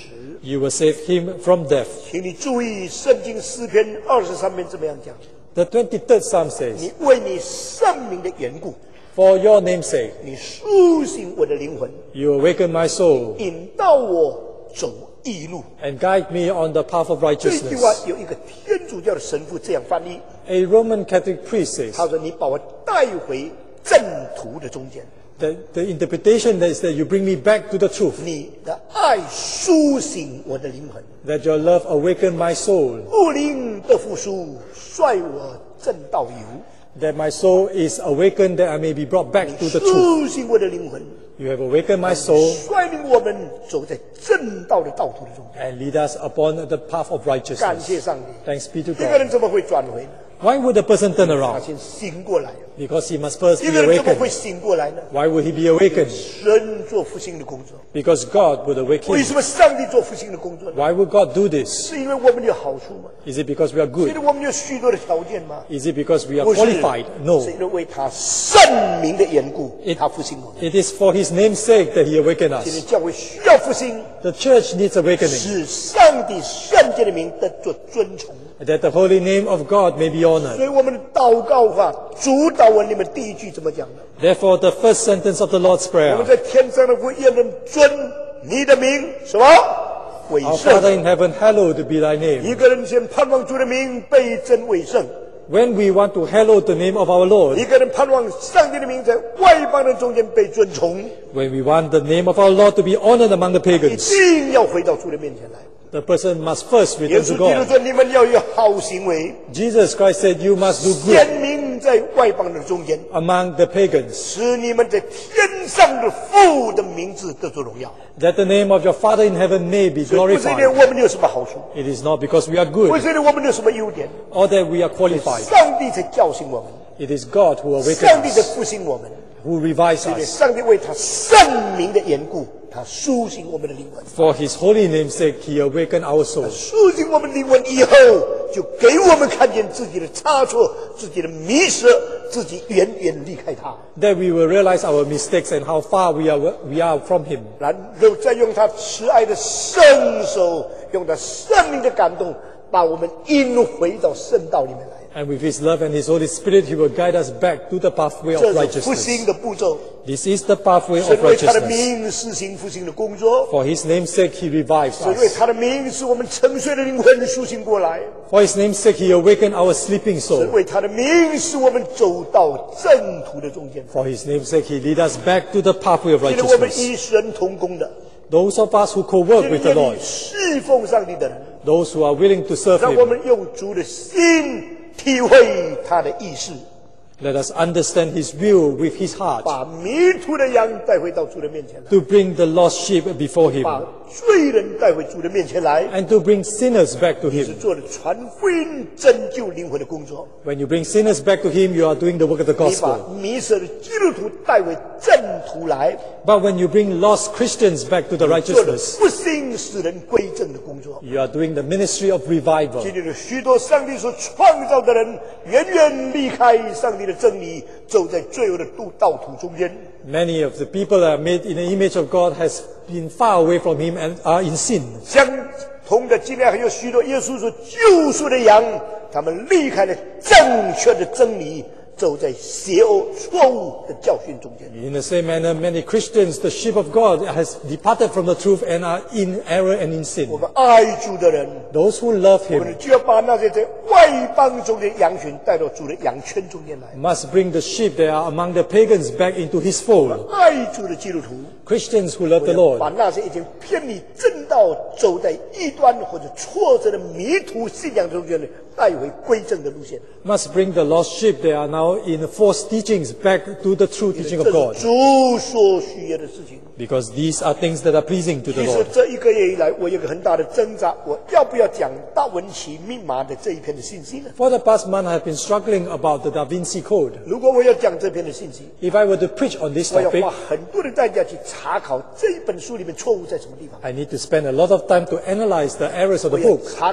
You will save him from death. 请你注意，圣经诗篇二十三篇怎么样讲？ The twenty-third Psalm says, 你为你圣名的缘故， For your name's sake, 你苏醒我的灵魂， you awaken my soul 引导我走义路。 and guide me on the path of 这句话 righteousness. 有一个天主教的神父这样翻译， A Roman Catholic priest says 他说：“你把我带回正途的中间， that the interpretation is that you bring me back to the truth, 你的爱苏醒我的灵魂， that your love awaken my soul, 不灵的复苏，率我正道游。 that my soul is awakened, that I may be brought back to the truth. 苏醒我的灵魂， You have awakened my soul 率领我们走在正道的道途的中间。 and lead us upon the path of 感 righteousness. 谢上帝！ Thanks be to 一个 God. 人怎么会转回呢？ Why would a person turn 他 around? 先醒过来。 Because he must first 一 be 个人怎么会 awakened. 醒过来呢？ Why would he be awakened? 神做复兴的工作。 Because God would awaken 为 him. 什么上帝做复兴的工作呢？ Why would God do this? 是因为我们有好处吗？ Is it because we are 是 good? 因为我们有许多的条件吗？ Is it because we are 不是， qualified? No. 是因为为他圣名的缘故，他复兴我们。 It is for his name's sake that he awakened 今天 us. 教会需要复兴， The church needs awakening, 使上帝圣洁的名得做尊崇。 that the holy name of God may be 所 honored. 以我们的祷告法主导文里面第一句怎么讲呢？ Therefore, the first sentence of the Lord's 我 Prayer, 们在天上的父，愿人尊你的名什么为 Our Father 圣。 in heaven, hallowed be thy 一 name. 个人先盼望主的名被真为圣， When we want to hallow the name of our 一 Lord, 个人盼望上帝的名在外邦人中间被尊崇， when we want the name of our Lord to be honored among the 一 pagans, 定要回到主的面前来。 the person must first 耶 return 稣 to 基督 God. 说：“你们要有好行为， Jesus Christ said, You must do 显 good 明在外邦人中间， among the pagans, 使你们在天上的父的名字得着荣耀。 that the name of your Father in heaven may be 所以不是因为 glorified. 我们有什么好处， It is not because we are 不 good 是因为我们有什么优点， or that we are qualified. 上帝才叫醒我们， It is God who 上帝 awakens 在 us, 复兴我们。 who revives 因为 us. 上帝为他圣名的缘故，他苏醒我们的灵魂。 For his holy name's sake, he awakened our soul. 苏醒我们灵魂以后，就给我们看见自己的差错、自己的迷失，自己远远离开他， That we will realize our mistakes and how far we are, we are from him. 然后再用他慈爱的圣手，用他圣灵的感动，把我们引回到圣道里面来。 And with his love and his Holy Spirit, he will guide us back to the pathway of 这是复 righteousness. 兴的步骤， This is the pathway 神 of 为他的 righteousness. 名施行复兴的工作， For his name's sake, he revives 神为 us. 他的名使我们沉睡的灵魂苏醒过来。 For his name's sake, he awakened our sleeping 神 soul. 为他的名使我们走到正途的中间。 For his name's sake, he lead us back to the pathway of 今天我们 righteousness. 与神同工的， Those of us who co-work 今 with the 天愿 Lord, 意侍奉上帝的人， those who are willing to serve 让我 him, 们用主的心体会他的意思， let us understand his will with his heart, 把迷途的羊带回到主的面前来， to bring the lost sheep before him, 把罪人带回主的面前来， and to bring sinners back to 是 him. 做了传福音、拯救灵魂的工作。 When you bring sinners back to him, you are doing the work of the 你把 gospel. 迷失的基督徒带回正途来， But when you bring lost Christians back to the 做了 righteousness, 复兴使人归正的工作。 you are doing the ministry of revival. 今天有许多上帝所创造的人，远远离开上帝的真理，走在罪恶的道道途中间。 Many of the people that are made in the image of God has been far away from him and are in sin. 相同的，今天还有许多耶稣所救赎的羊，他们离开了正确的真理，走在邪恶、错误的教训中间。 In the same manner, many Christians, the sheep of God, has departed from the truth and are in error and in 我 sin. 们爱主的人， Those who love 我们 him 就要把那些在外邦中的羊群带到主的羊圈中间来。 must bring the sheep that are among the pagans back into his fold. 爱主的基督徒， Christians who love the 把 Lord 那些已经偏离正道、走在异端或者挫折的迷途信仰中间的，带回归正的路线。 must bring the lost sheep that are now in false teachings back to the true teaching 这 of God. 是主所需要的事情。 Because these are things that are pleasing to the 其实 Lord. 这一个月以来，我有个很大的挣扎，我要不要讲达文奇密码的这一篇的信息呢？ For the past month, I have been struggling about the Da Vinci Code. 如果我要讲这篇的信息， If I were to preach on this 我要 topic, 花很多的代价去查考这一本书里面错误在什么地方， I need to spend a lot of time to analyze the errors of 我 the 要 book. 查考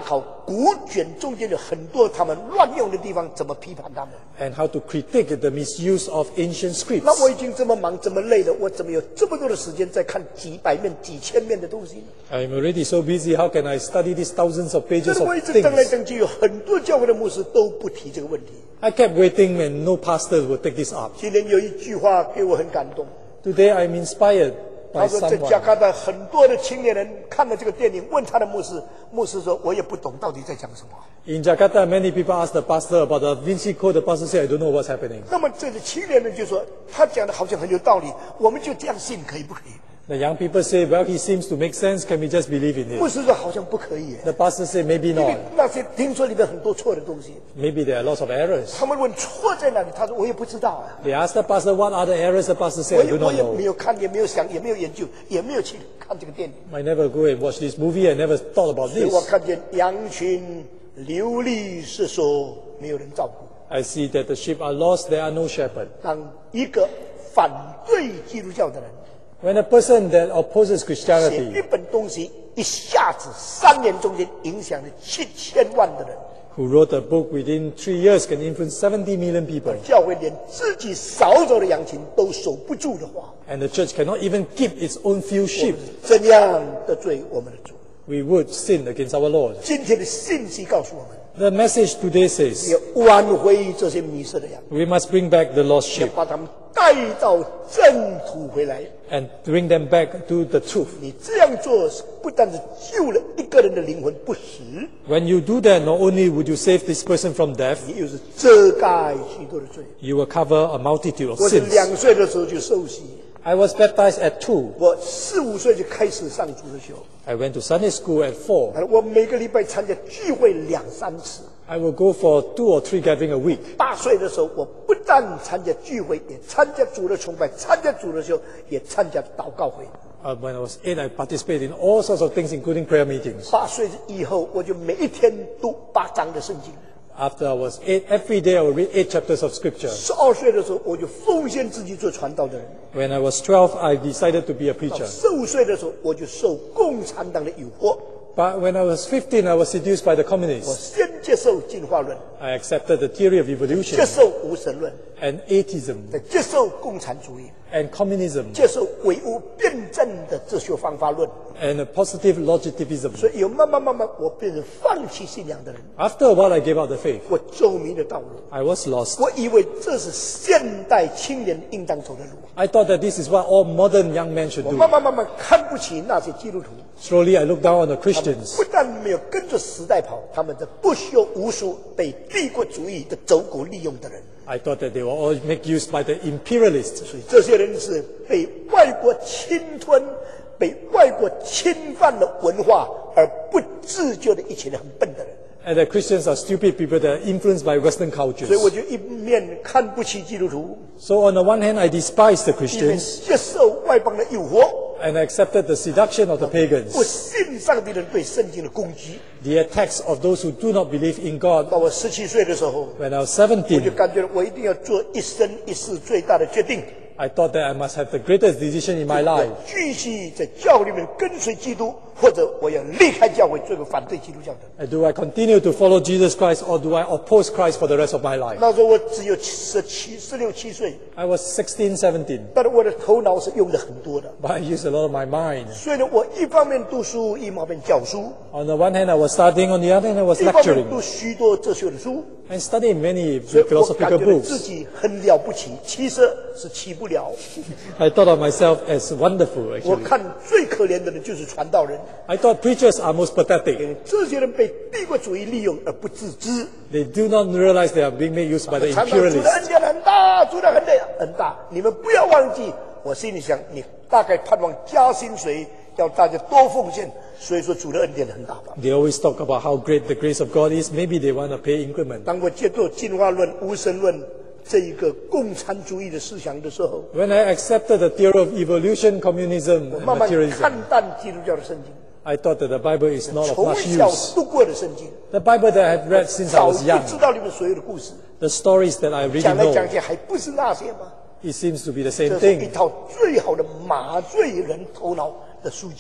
古卷中间有很多他们乱用的地方，怎么批判他们？ and how to critique the misuse of ancient 那 scripts. 我已经这么忙，这么累了，我怎么有这么多的时间在看几百面、几千面的东西呢？ I'm already so busy, how can I study these thousands of 这 pages 是我一 of 直等来 things? 等去，有很多教会的牧师都不提这个问题。 I kept waiting and no pastor would take this up. 今天有一句话给我很感动， Today I'm inspired 他 by 说在加 someone. 拿大很多的青年人看了这个电影，问他的牧师，牧师说我也不懂到底在讲什么。 In Jakarta, many people ask the pastor about the Vinci Code. The pastor said, I don't know what's happening. 那么这个青年人就说，他讲的好像很有道理，我们就这样信，可以不可以？ The young people say, well, he seems to make sense. Can we just believe in 牧 it? 师说好像不可以耶， The pastor said, maybe 因为 not. 那些听说里面很多错的东西。 Maybe there are lots of errors. 他们问错在哪里，他说我也不知道啊， They asked the pastor, what are the errors? The pastor 我 said, I 也 do 我 not 也没 know. 有看，也没有想，也没有研究，也没有去看这个电影。 I never go and watch this movie. I never thought about 所以我 this. 看见羊群流离失所，没有人照顾。 I see that the sheep are lost. There are no shepherd. 当一个反对基督教的人 When a person that opposes 写 Christianity 一本东西，一下子三年中间影响了七千万的人， who wrote a book within three years can influence seventy million people. 教会连自己少走的羊群都守不住的话， And the church cannot even keep its own few sheep. 怎样得罪我们的主？ We would sin against our Lord. 今天的信息告诉我们， The message today says 要挽回这些迷失的羊， we must bring back the lost 要 sheep 把他们带到正途回来。 and bring them back to the truth. 你这样做是不但是救了一个人的灵魂不死， When you do that, not only would you save this person from death, 你又是遮盖许多的罪。 you will cover a multitude of 我是 sins. 两岁的时候就受洗， I was baptized at two. 我四五岁就开始上主日学， I went to Sunday school at four. 我每个礼拜参加聚会两三次。 I will go for two or three gatherings a week. 八岁的时候，我不但参加聚会，也参加主日崇拜，参加主日学，也参加祷告会。 Uh, when I was eight, I participated in all sorts of things, including prayer meetings. 八岁以后，我就每一天读八章的圣经。 After I was eight, every day I would read eight chapters of scripture. 十二岁的时候，我就奉献自己做传道的人。 When I was twelve, I decided to be a preacher. 十五岁的时候，我就受共产党的诱惑， But when I was fifteen, I was seduced by the 我 communists. 先接受进化论， I accepted the theory of 接 evolution 受无神论， and atheism 再接受共产主义， and communism 接受唯物辩证的哲学方法论。 and a positive logitivism. 所以有慢慢慢慢，我变成放弃信仰的人， After a while, I gave up the faith. 我走迷的道路。 I was lost. 我以为这是现代青年应当走的路。 I thought that this is what all modern young men should 我 do. 慢慢慢慢看不起那些基督徒， Slowly, I looked down on the Christians. 不但没有跟着时代跑，他们在不修无术，被帝国主义的走狗利用的人。 I thought that they were all make use by the imperialists. 所以这些人是被外国侵吞、被外国侵犯了文化而不自觉的一群人很笨的人。 And the Christians are stupid people that are influenced by Western 所以我 cultures. 就一面看不起基督徒， So on the one hand, I despised the 一面 Christians 接受外邦的诱惑， and I accepted the seduction of the 不 pagans, 信上帝的人对圣经的攻击。 the attacks of those who do not believe in God. 到我十七岁的时候， When I was 我就 seventeen, 感觉我一定要做一生一世最大的决定。 I thought that I must have the greatest decision in my life. 继续在教会里面跟随基督，或者我要离开教会，做个反对基督教的人。 And do I continue to follow Jesus Christ or do I oppose Christ for the rest of my life? 那时候我只有十七、十六七岁， I was sixteen, seventeen, 但是我的头脑是用的很多的。 but I used a lot of my mind. 所以呢，我一方面读书，一方面教书， On the one hand, I was studying, on the other hand, I was 一方面 lecturing. 读许多哲学的书。 I studied many 所以我感 philosophical 觉自 books. 己很了不起，其实是起不了。 I thought of myself as wonderful, 我 actually. 看最可怜的人就是传道人， I thought preachers are most pathetic. 因为这些人被帝国主义利用而不自知。 They do not realize they are being made use by the 常常主的 imperialists. 恩典很大，主的恩典很大，你们不要忘记。我心里想，你大概盼望加薪水，要大家多奉献，所以说主的恩典很大吧。 They always talk about how great the grace of God is. Maybe they want to pay increment. 当我接受进化论、无神论这一个共产主义的思想的时候， When I accepted the theory of evolution, communism, 我 and 慢慢 materialism, 看淡基督教的圣经， I thought that the Bible is not of 从 much 小 use. 读过的圣经， The Bible that I have read since I 早 was 就 young, 知道里面所有的故事， the stories that I really 讲来讲 know, 去还不是那些吗？ it seems to be the 这 same 是一 thing. 套最好的麻醉人头脑的书籍。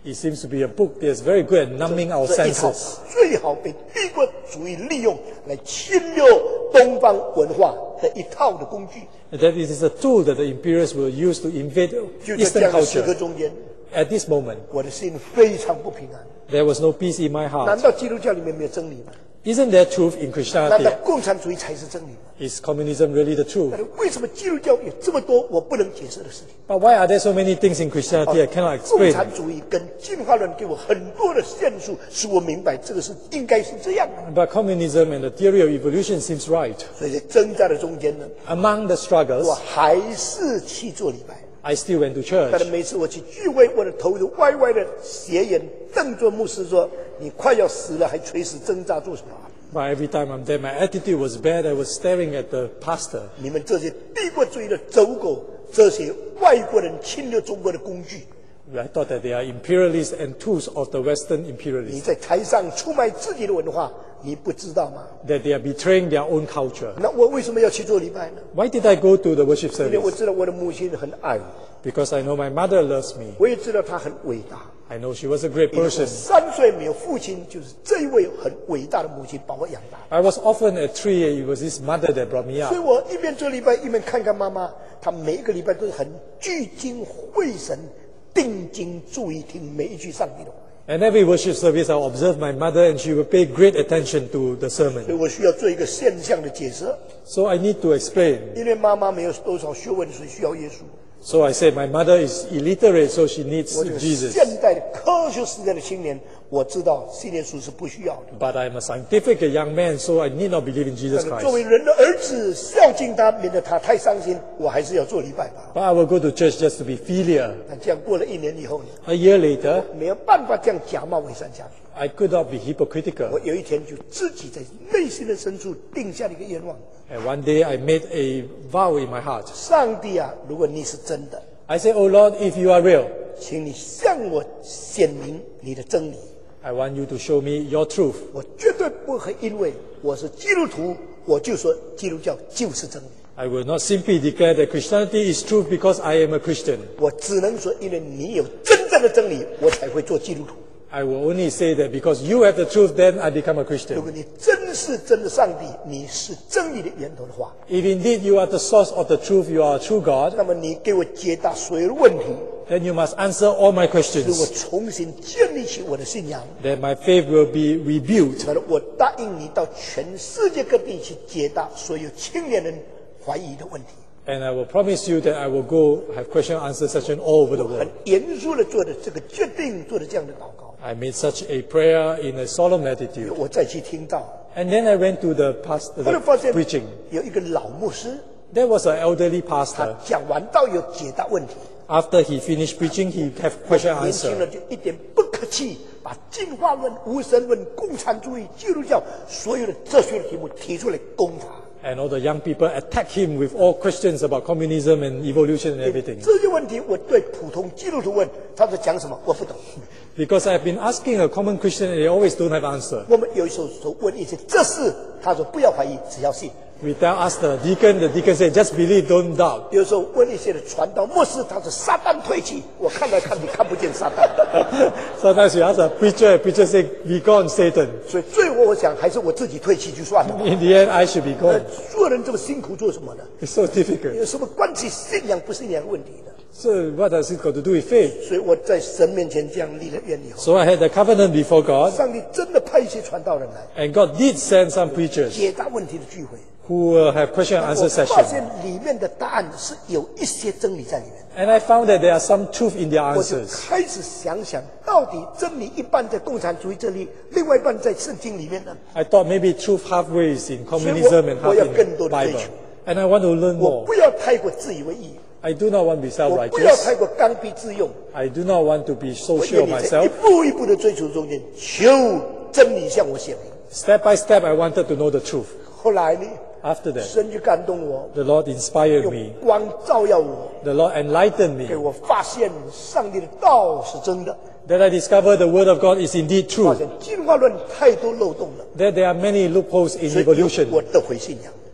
It seems to be a book that's very good at numbing our 这一套 senses. 最好被帝国主义利用来侵略东方文化的一套的工具。 And that it is a tool that the imperialists will use to invade 就在这 Eastern 样的时刻 culture. 中间， At this moment, 我的心非常不平安。 there was no peace in my 难 heart. 道基督教里面没有真理吗？ Isn't there truth in 难 Christianity? 道共产主义才是真理吗？ Is communism really the truth? 但是为什么基督教有这么多我不能解释的事情？ But why are there so many things in Christianity I cannot 共 explain? 产主义跟进化论给我很多的线索，使我明白这个是应该是这样的。 But communism and the theory of evolution seems right. 所以在挣扎的中间呢， Among the 我 struggles, 还是去做礼拜。 I still went to 但是 church. 每次我去聚会，我的头就歪歪的斜眼瞪着牧师说：“你快要死了，还垂死挣扎做什么？” But every time I'm there, my attitude was bad. I was staring at the pastor. 你们这些帝国主义的走狗，这些外国人侵略中国的工具， I thought that they are imperialists and tools of the Western 你 imperialists. 在台上出卖自己的文化，你不知道吗？ That they are betraying their own culture. 那我为什么要去做礼拜呢？ Why did I go to the worship 因为我 service? 知道我的母亲很爱我， Because I know my mother loves me. 我也知道她很伟大。 I know she was a great 因为我 person. 三岁没有父亲，就是这一位很伟大的母亲把我养大。 I was orphaned at three. It was this mother that brought me 所以 up. 我一边做礼拜，一边看看妈妈，她每一个礼拜都是很聚精会神、定睛注意听每一句上帝的话。 And every worship service, I observed my mother, and she would pay great attention to the 所以 sermon. 我需要做一个现象的解释， So I need to explain. 因为妈妈没有多少学问，所以需要耶稣。 So I said, my mother is illiterate, so she needs 我这个 Jesus. 现代的科学时代的青年，我知道信耶稣是不需要的。 But I'm a scientific young man, so I need not believe in 但 Jesus 是作 Christ. 为人的儿子，孝敬他，免得他太伤心，我还是要做礼拜吧。 But I will go to church just to be filial. 那这样过了一年以后呢， A year later, 没有办法这样假冒伪善下去。 I could not be 我 hypocritical. 有一天就自己在内心的深处定下了一个愿望： And one day I made a vow in my heart. 上帝啊，如果你是真的， I said, Oh Lord, if you are real, 请你向我显明你的真理。 I want you to show me your truth. 我绝对不会因为我是基督徒，我就说基督教就是真理。 I will not simply declare that Christianity is truth because I am a Christian. 我只能说，因为你有真正的真理，我才会做基督徒。 I will only say that because you have the truth, then I become a 如 Christian. 果你真是真的上帝，你是真理的源头的话， If indeed you are the source of the truth, you are a true God, 那么你给我解答所有的问题， then you must answer all my 使我 questions. 重新建立起我的信仰。 Then my faith will be rebuilt. 那么我答应你到全世界各地去解答所有青年人怀疑的问题。 And I will promise you that I will go have question and answer session all over the 很 world. 严肃的做的这个决定，做的这样的祷告。 I made such a prayer in a solemn attitude. 我再去听到， And then I went to the pastor 后来发现 preaching. 有一个老牧师， There was an elderly 他 pastor. 讲完道有解答问题， After he finished preaching, he have question and 年轻 answer. 人就一点不客气，把进化论、无神论、共产主义、基督教所有的哲学的题目提出来攻他。 And all the young people attacked him with all questions about communism and evolution and everything. 这些问题，我对普通基督徒问，他在讲什么，我不懂。 Because I've been asking a common Christian and they always don't have answer. 我们有时候说问一些这事，他说不要怀疑，只要信。 We tell us the deacon, the deacon said, just believe, don't doubt. 有时候问一些的传道牧师，他说撒旦退去，我看来看去看不见撒旦。 Sometimes we ask a preacher, a preacher say, be gone, Satan. 所以最后我想还是我自己退去就算了。 In the end, I should be 呃 gone. 做人这么辛苦做什么呢？ It's so difficult. 有什么关系信仰不信仰问题呢？ So what does it got to do with faith? 所以我在神面前这样立了愿以后， So I had the covenant before God, 上帝真的派一些传道人来 and God did send some preachers 解答问题的聚会。 who will have question and 我 answer 发 session. 现里面的答案是有一些真理在里面。 And I found that there are some truth in their 我就 answers. 开始想想，到底真理一半在共产主义这里，另外一半在圣经里面呢？ I thought maybe truth halfway is in communism and half 我要 in 更多的追 Bible. 求。 And I want to learn 我 more. 不要太过自以为意， I do not want to be 我不要 self-righteous. 太过刚愎自用。 I do not want to be so 我 sure 愿 of 意在一 myself. 步一步的追求中间，求真理向我显明。 Step by step, I wanted to know the truth. 后来呢， After that, 神就感动我， the Lord inspired 用 me. 光照耀我， The Lord enlightened 给 me. 我发现上帝的道是真的， That I discovered the Word of God is indeed 发 true. 现进化论太多漏洞了， That there are many loopholes in 所以 evolution. 我得回信仰。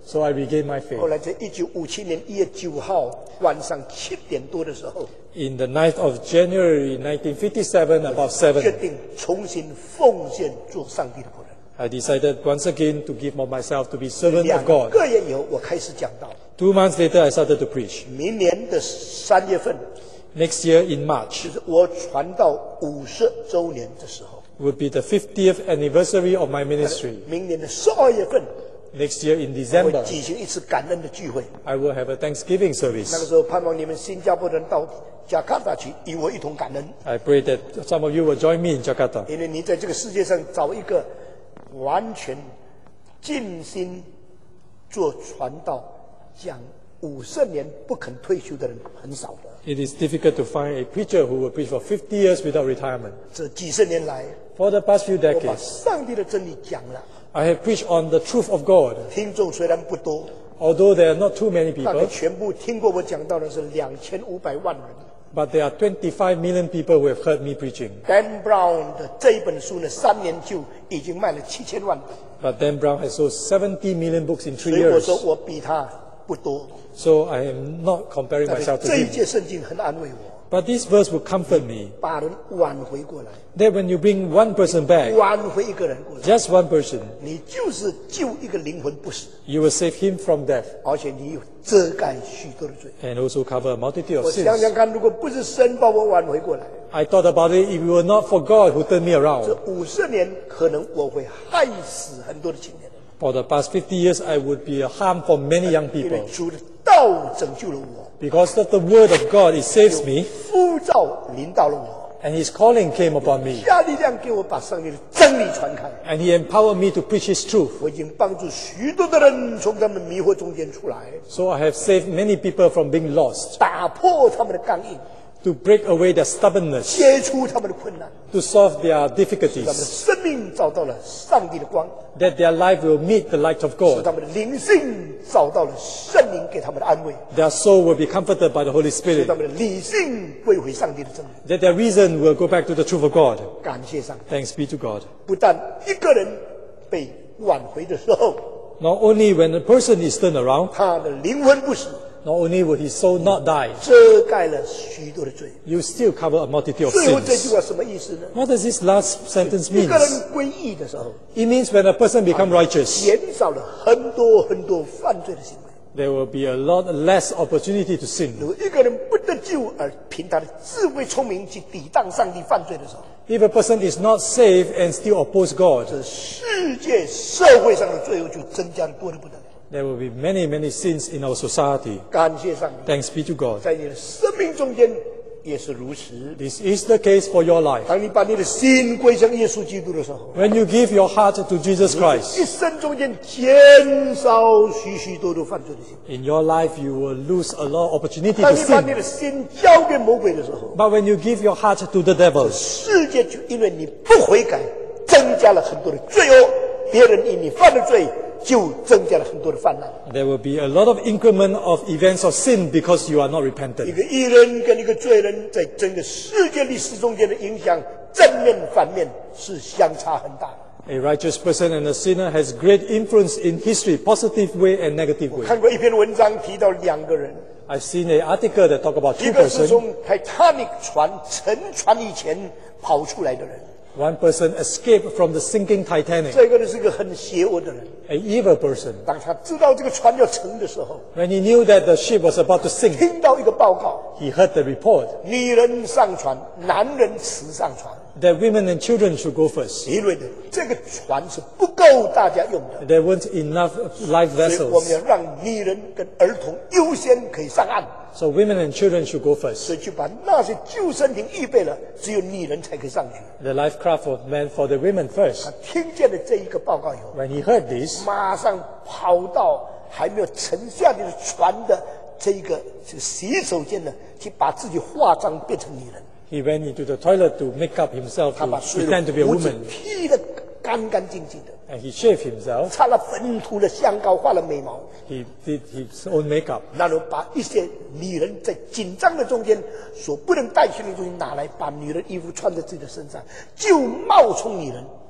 So I regained my 后 faith. 来在一九五七年一月九号晚上七点多的时候， In the ninth of January nineteen fifty-seven, about 决 seven, 定重新奉献做上帝的仆人。 I decided once again to give of myself to be servant 两 of God. 个月以后，我开始讲道。 Two months later, I started to preach. 明年的三月份， Next year in March 就是我传道五十周年的时候。 would be the fiftieth anniversary of my ministry. 明年的十二月份， Next year in 我 December, 会举行一次感恩的聚会。 I will have a Thanksgiving 那个 service. 时候，盼望你们新加坡人到加卡达去，与我一同感恩。 I pray that some of you will join me in Jakarta. 因为你在这个世界上找一个完全尽心做传道、讲五十年不肯退休的人很少的。 It is difficult to find a preacher who will preach for fifty years without retirement. 这几十年来， For the past few 我把 decades, 上帝的真理讲了， I have preached on the truth of God. 听众虽然不多， Although there are not too many 大概 people, 全部听过我讲道的是两千五百万人。 but there are twenty-five million people who have heard me preaching. Dan Brown 的这一本书呢，三年就已经卖了七千万本， But Dan Brown has sold seventy million books in 所 three 以我 years. 说我比他不多。 So I am not comparing 但是 myself to 这一 him. 节圣经很安慰我， But this verse will comfort me 把人挽回过来， that when you bring one person back, 挽回一个人过来， just one person, 你就是救一个灵魂不死， you will save him from death 而且你有遮盖许多的罪。 and also cover a multitude of 我想 sins. 想看，如果不是神把我挽回过来， I thought about it, if it were not for God who turned me 这 around, 五十年可能我会害死很多的青年人， for the past fifty years I would be a harm for many young 因为 people. 主的道拯救了我， Because of the word of God, it saves me, 呼召临到了我， and his calling came upon me, 加力量给我把上帝的真理传开。 and he empowered me to preach his truth. 我已经帮助许多的人从他们迷惑中间出来， So I have saved many people from being lost, 打破他们的刚硬， to break away their stubbornness, 解除他们的困难， to solve their 他们的 difficulties, 生命找到了上帝的光， that their life will meet the light of 使 God. 他们的灵性找到了圣灵给他们的安慰， Their soul will be comforted by the Holy 使 Spirit, 他们的理性归回上帝的真理。 that their reason will go back to the truth of God. 感谢上帝， Thanks be to God. 不但一个人被挽回的时候， Not only when a person is turned around, 他的灵魂不死， not only will his soul not die, 遮盖了许多的罪。 you still cover a multitude of 最后这句 sins. 话什么意思呢？ What does this last sentence 一 mean? 个人归义的时候， It means when a person becomes righteous, 减少了很多很多犯罪的行为。 there will be a lot less opportunity to sin. 如果一个人不得救而凭他的智慧聪明去抵挡上帝犯罪的时候， If a person is not saved and still oppose God, 这世界社会上的罪恶就增加的多得不得了。 there will be many, many sins in our society. 感谢上帝， Thanks be to God. 在你的生命中间也是如此。 This is the case for your life. 当你把你的心归向耶稣基督的时候， When you give your heart to Jesus Christ, 一生中间减少许许多多犯罪的行为。 in your life you will lose a lot of opportunity 当 to 你把你 sin. 的心交给魔鬼的时候， But when you give your heart to the devil, 世界就因为你不悔改，增加了很多的罪恶；别人因你犯了罪，就增加了很多的泛滥。 there will be a lot of increment of events of sin because you are not 一 repentant. 个义人跟一个罪人在整个世界历史中间的影响，正面反面是相差很大的。 A righteous person and a sinner has great influence in history, positive way and negative way. 看过一篇文章提到两个人， I've seen an article that talk about 一 two 个是 persons. 从 Titanic 船沉船以前跑出来的人， One person escaped from the sinking Titanic, 这个人是个很邪恶的人。 an evil person. 当他知道这个船要沉的时候， When he knew that the ship was about to sink, 听到一个报告， he heard the report 女人上船，男人迟上船。 that women and children should go first. 因为呢，这个船是不够大家用的， There weren't enough life 所以我们 vessels, 要让女人跟儿童优先可以上岸， so women and children should go first. 所以就把那些救生艇预备了，只有女人才可以上去。 The life craft was meant for the women 他 first. 听见了这一个报告以后， When he heard this, 马上跑到还没有沉下去的船的这一个这个洗手间呢，去把自己化妆变成女人， he went into the toilet to make up himself 他 to 把所有 pretend to be a 的胡子 woman, 剃得干干净净的， and he shaved himself. 擦了粉，涂了香膏，画了眉毛。 He did his own makeup. 然后把一些女人在紧张的中间所不能带去的东西拿来，把女人衣服穿在自己的身上，就冒充女人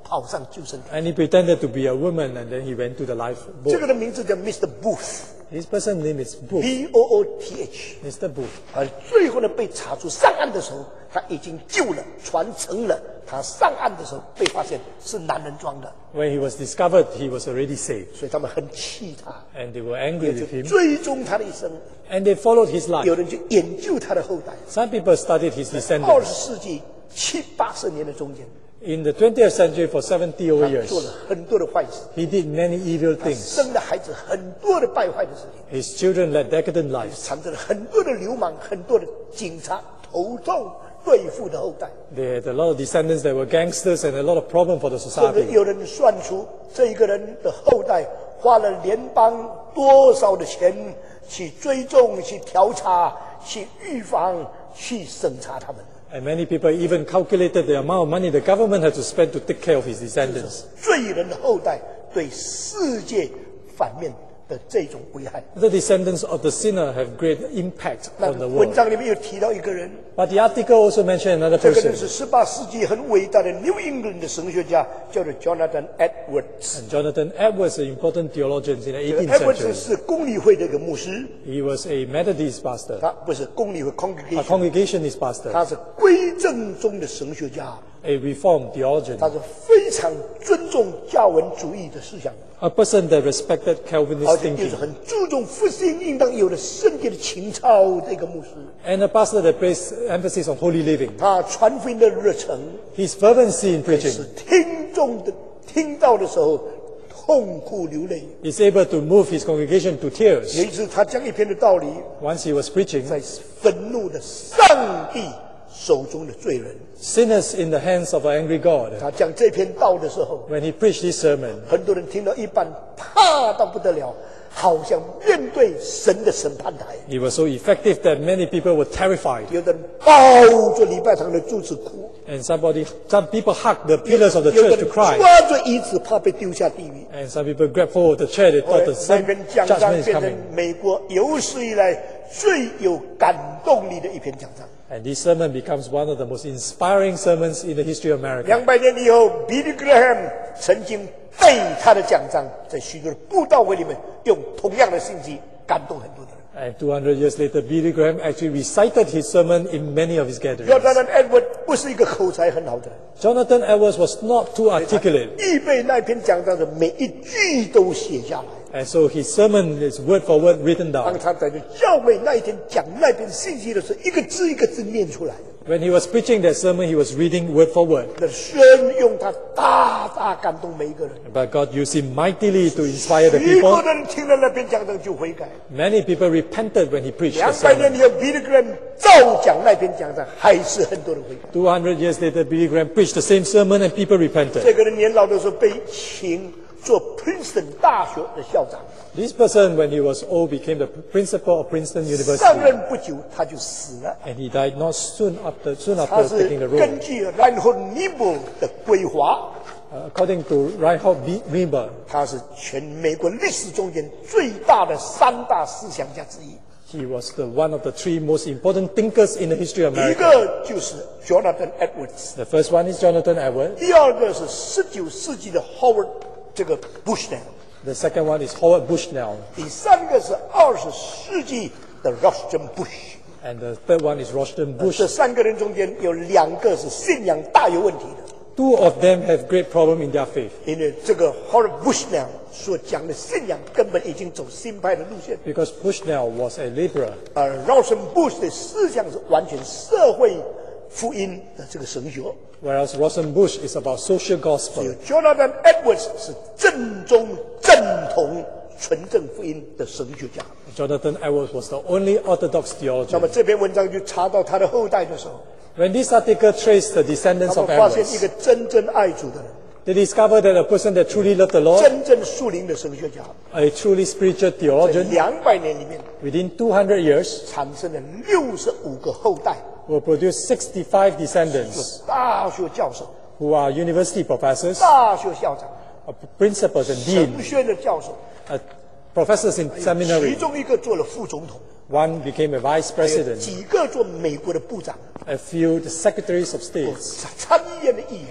跑上救生艇。 And he pretended to be a woman, and then he went to the 这 lifeboat. 个人名字叫 Mister Booth， His person's name is Booth, B O O T H。 Mister Booth. 而最后呢，被查出上岸的时候，他已经救了，船沉了。他上岸的时候被发现是男人装的， When he was discovered, he was already saved, 所以他们很气他， and they were angry 就 with him, 追踪他的一生。 and they followed his 有 life. 人就研究他的后代。 Some people studied his 二 descendants. 十世纪七八十年的中间， In the twentieth century, for seventy over 他做了 years, 很多的坏事， he did many evil things. 生的孩子很多的败坏的事情， His children led decadent lives. 产生了很多的流氓，很多的警察头痛对付的后代。 They had a lot of descendants that were gangsters and a lot of problem for the 甚至 society. 有人算出这一个人的后代花了联邦多少的钱去追踪、去调查、去预防、去审查他们。 And many people even calculated the amount of money the government had to spend to take care of his descendants. 罪人的后代对世界反面的这种危害。 The descendants of the sinner have great impact 那 on the 文 world. 章里面有提到一个人， But the article also mentioned another 这个 person. 人是十八世纪很伟大的 New England 的神学家，叫做 Jonathan Edwards。 And Jonathan Edwards, an important theologian in the 这个 eighteenth Edwards century. 是公理会的一个牧师， He was a Methodist pastor, 他不是公理会 a congregation， Congregationist pastor, 他是归正宗的神学家， a Reformed theologian, 他是非常尊重教文主义的思想， a person that respected 而 Calvinist 且又 thinking, 是很注重复兴应当有的圣洁的情操的一个牧师。 and a pastor that placed emphasis on holy living. 他传福音的热忱 His fervency in 使 preaching 听众的听到的时候痛哭流泪。 is able to move his congregation to 有 tears. 一次，他讲一篇的道理， Once he was preaching, 在愤怒的上帝手中的罪人。 sinners in the hands of an angry God. 他讲这篇道的时候， When he preached this sermon, 很多人听到一半怕到不得了，好像面对神的审判台。 he was so effective that many people were terrified. 有的人抱着礼拜堂的柱子哭， And somebody, some people hugged the pillars of the 有的 church 人 to cry. 抓着椅子怕被丢下地狱。 And some people grabbed hold of the chair. They 后来 thought the 那 same 篇讲章 judgment is 变成 coming. 美国有史以来最有感动力的一篇讲章。 And this sermon becomes one of the most inspiring sermons in the history of America. 两百年以后，Billy Graham 曾经背他的讲章，在许多的布道会里面用同样的信息感动很多的人。 And two hundred years later, Billy Graham actually recited his sermon in many of his gatherings. Jonathan Edwards 不是一个口才很好的人， Jonathan Edwards was not too articulate. 预备那篇讲章的每一句都写下来。 And so his sermon is word for word written 当 down. 他在教会那一天讲那篇信息的时候，一个字一个字念出来。 When he was preaching that sermon, he was reading word for word. 那神用他大大感动每一个人。 But God used him mightily to inspire the 许多 people. 的人听了那篇讲章就悔改。 Many people repented when he preached the 两百年 sermon. 以后，Billy Graham 照讲那篇讲章，还是很多人悔改。 two hundred years later, Billy Graham preached the same sermon and people repented. 这个人年老的时候被请做 Princeton 大学的校长， This person, when he was old, became the principal of Princeton 上 University. 任不久他就死了。 And he died not soon after, soon 他 after 是 taking the 根 role. 据然后尼伯的规划， Uh, according to Reinhold Niebuhr, 他是全美国历史中间最大的三大思想家之一。 he was the one of the three most important thinkers in the history of 一 America. 个就是 Jonathan Edwards， The first one is Jonathan Edwards. 第二个是十九世纪的 Howard 这个 Bushnell， The second one is Howard Bushnell. 第三个是二十世纪的 Rushton Bush。 And the third one is Rushton Bush. 这三个人中间有两个是信仰大有问题的。 Two of them have great problem in their faith. 因为这个 Howard Bushnell 所讲的信仰根本已经走新派的路线， Because Bushnell was a liberal. 而 Rushton Bush 的思想是完全社会福音的这个神学， Whereas Rushton Bush is about social 只有 gospel. Jonathan Edwards 是正宗正统纯正福音的神学家。 Jonathan Edwards was the only Orthodox 那 theologian. 么这篇文章就查到他的后代的时候， When this article traced the descendants 他 of 们发现一 Edwards, 个真正爱主的人， they discovered that a person that truly loved the Lord, 真正属灵的神学家， a truly spiritual 在 theologian, 两百年里面 within two hundred years, 产生了六十五个后代， will produce sixty-five 有 descendants 大学教授、 who are university professors, 大学校长、 uh, principals and 神 deans, 学的教授， uh, professors in 其 seminary. 中一个做了副总统， One became a vice 还有 president, 几个做美国的部长、 a few the secretaries of states, 参议院的议员，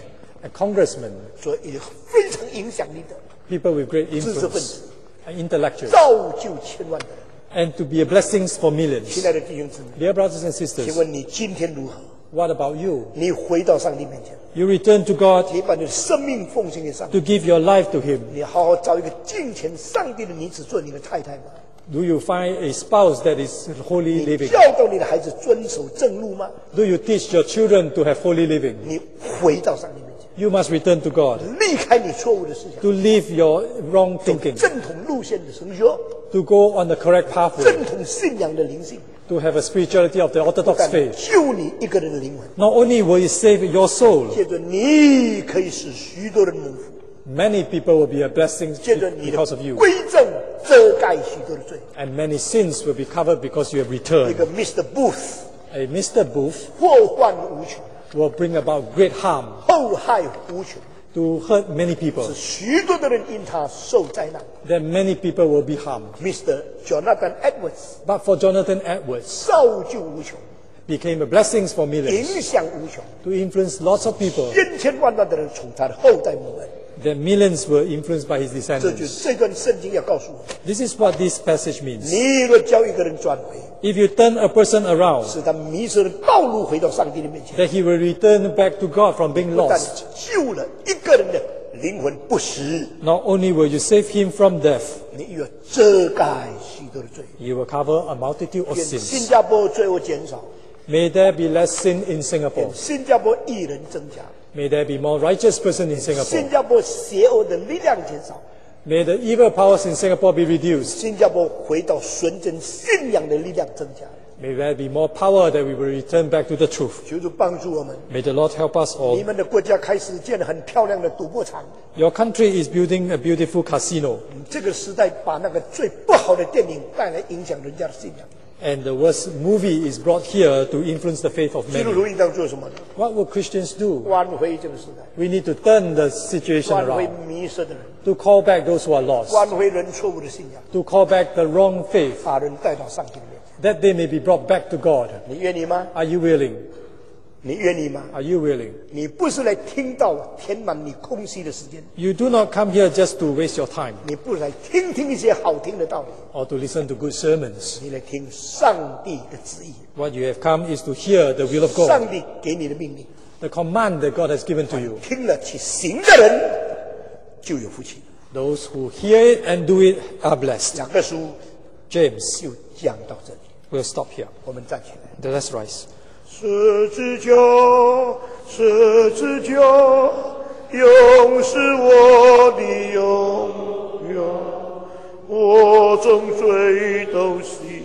a congressman, 做一个非常影响力的 people with great 知识分 influence, 子， and intellectuals, 造就千万的人。 and to be a blessing for 亲 millions. 爱的弟兄姊妹， Dear brothers and 请 sisters, 问你今天如何？ what about you? 你回到上帝面前， You return to God 你把你的生命奉献给上帝， to give your life to Him. 你好好找一个敬虔上帝的女子做你的太太吗？ Do you find a spouse that is holy 你 living? 教导你的孩子遵守正路吗？ Do you teach your children to have holy living? 你回到上帝面前， You must return to God 离开你错误的思想， to leave your wrong 走 thinking, 正统路线的神学， to go on the correct pathway, 正统信仰的灵性， to have a spirituality of the 不 Orthodox 但 faith. 救你一个人的灵魂， Not only will it save your soul, 接着你可以使许多人蒙福， many people will be a blessing 接着你的 because of you, 归正遮盖许多的罪。 and many sins will be covered because you have 一 returned. 个 Mister Booth A Mister Booth 祸患无穷， will bring about great harm 后害无穷， to hurt many people. 使许多的人因他受灾难。 Then many people will be harmed. Mister Jonathan Edwards But for Jonathan Edwards, 造就无穷， became a blessing for 影 millions, 响无穷， to influence lots of people. 千千万万的人从他的后代蒙恩。 Then millions were influenced by his 这就是 descendants. 这段圣经要告诉我们： This is what this passage means. 你若叫一个人转回， If you turn a person around, 使他迷失了道路，回到上帝的面前， that he will return back to God from being 不但 lost. 救了一个人的灵魂不死， Not only will you save him from death, 你又要遮盖许多的罪。 you will cover a multitude of 愿新 sins. 加坡罪恶减少， May there be less sin in Singapore. 愿新加坡义人增加， May there be more righteous person in 新 Singapore. 加坡邪恶的力量减少， May the evil powers in Singapore be reduced. 新加坡回到纯真信仰的力量增加。 May there be more power that we will return back to the truth. 求主帮助我们。 May the Lord help us 你 all. 们的国家开始建了很漂亮的赌博场， Your country is building a beautiful casino, 这个时代把那个最不好的电影带来影响人家的信仰。 and the worst movie is brought here to influence the faith of 基督 many. 徒应当做什么呢？ What will Christians do? 挽回这个时代， We need to turn the situation 挽回 around, 迷失的人， to call back those who are lost, 挽回人错误的信仰， to call back the wrong faith, 把人带到上帝的面前。 that they may be brought back to God. 你愿意吗？ Are you willing? 你愿意吗？ Are you willing? 你不是来听到填满你空隙的时间， You do not come here just to waste your time 你不是来听听一些好听的道理， or to listen to good sermons. 你来听上帝的旨意， What you have come is to hear the will of God, 上帝给你的命令， the command that God has given to you. 听了去行的人就有福气。 Those who hear it and do it are blessed. 两个书 James, 就讲到这里， we'll stop here. 我们站起来。 Let's rise. 十字架，十字架，永是我的永远，我众罪都洗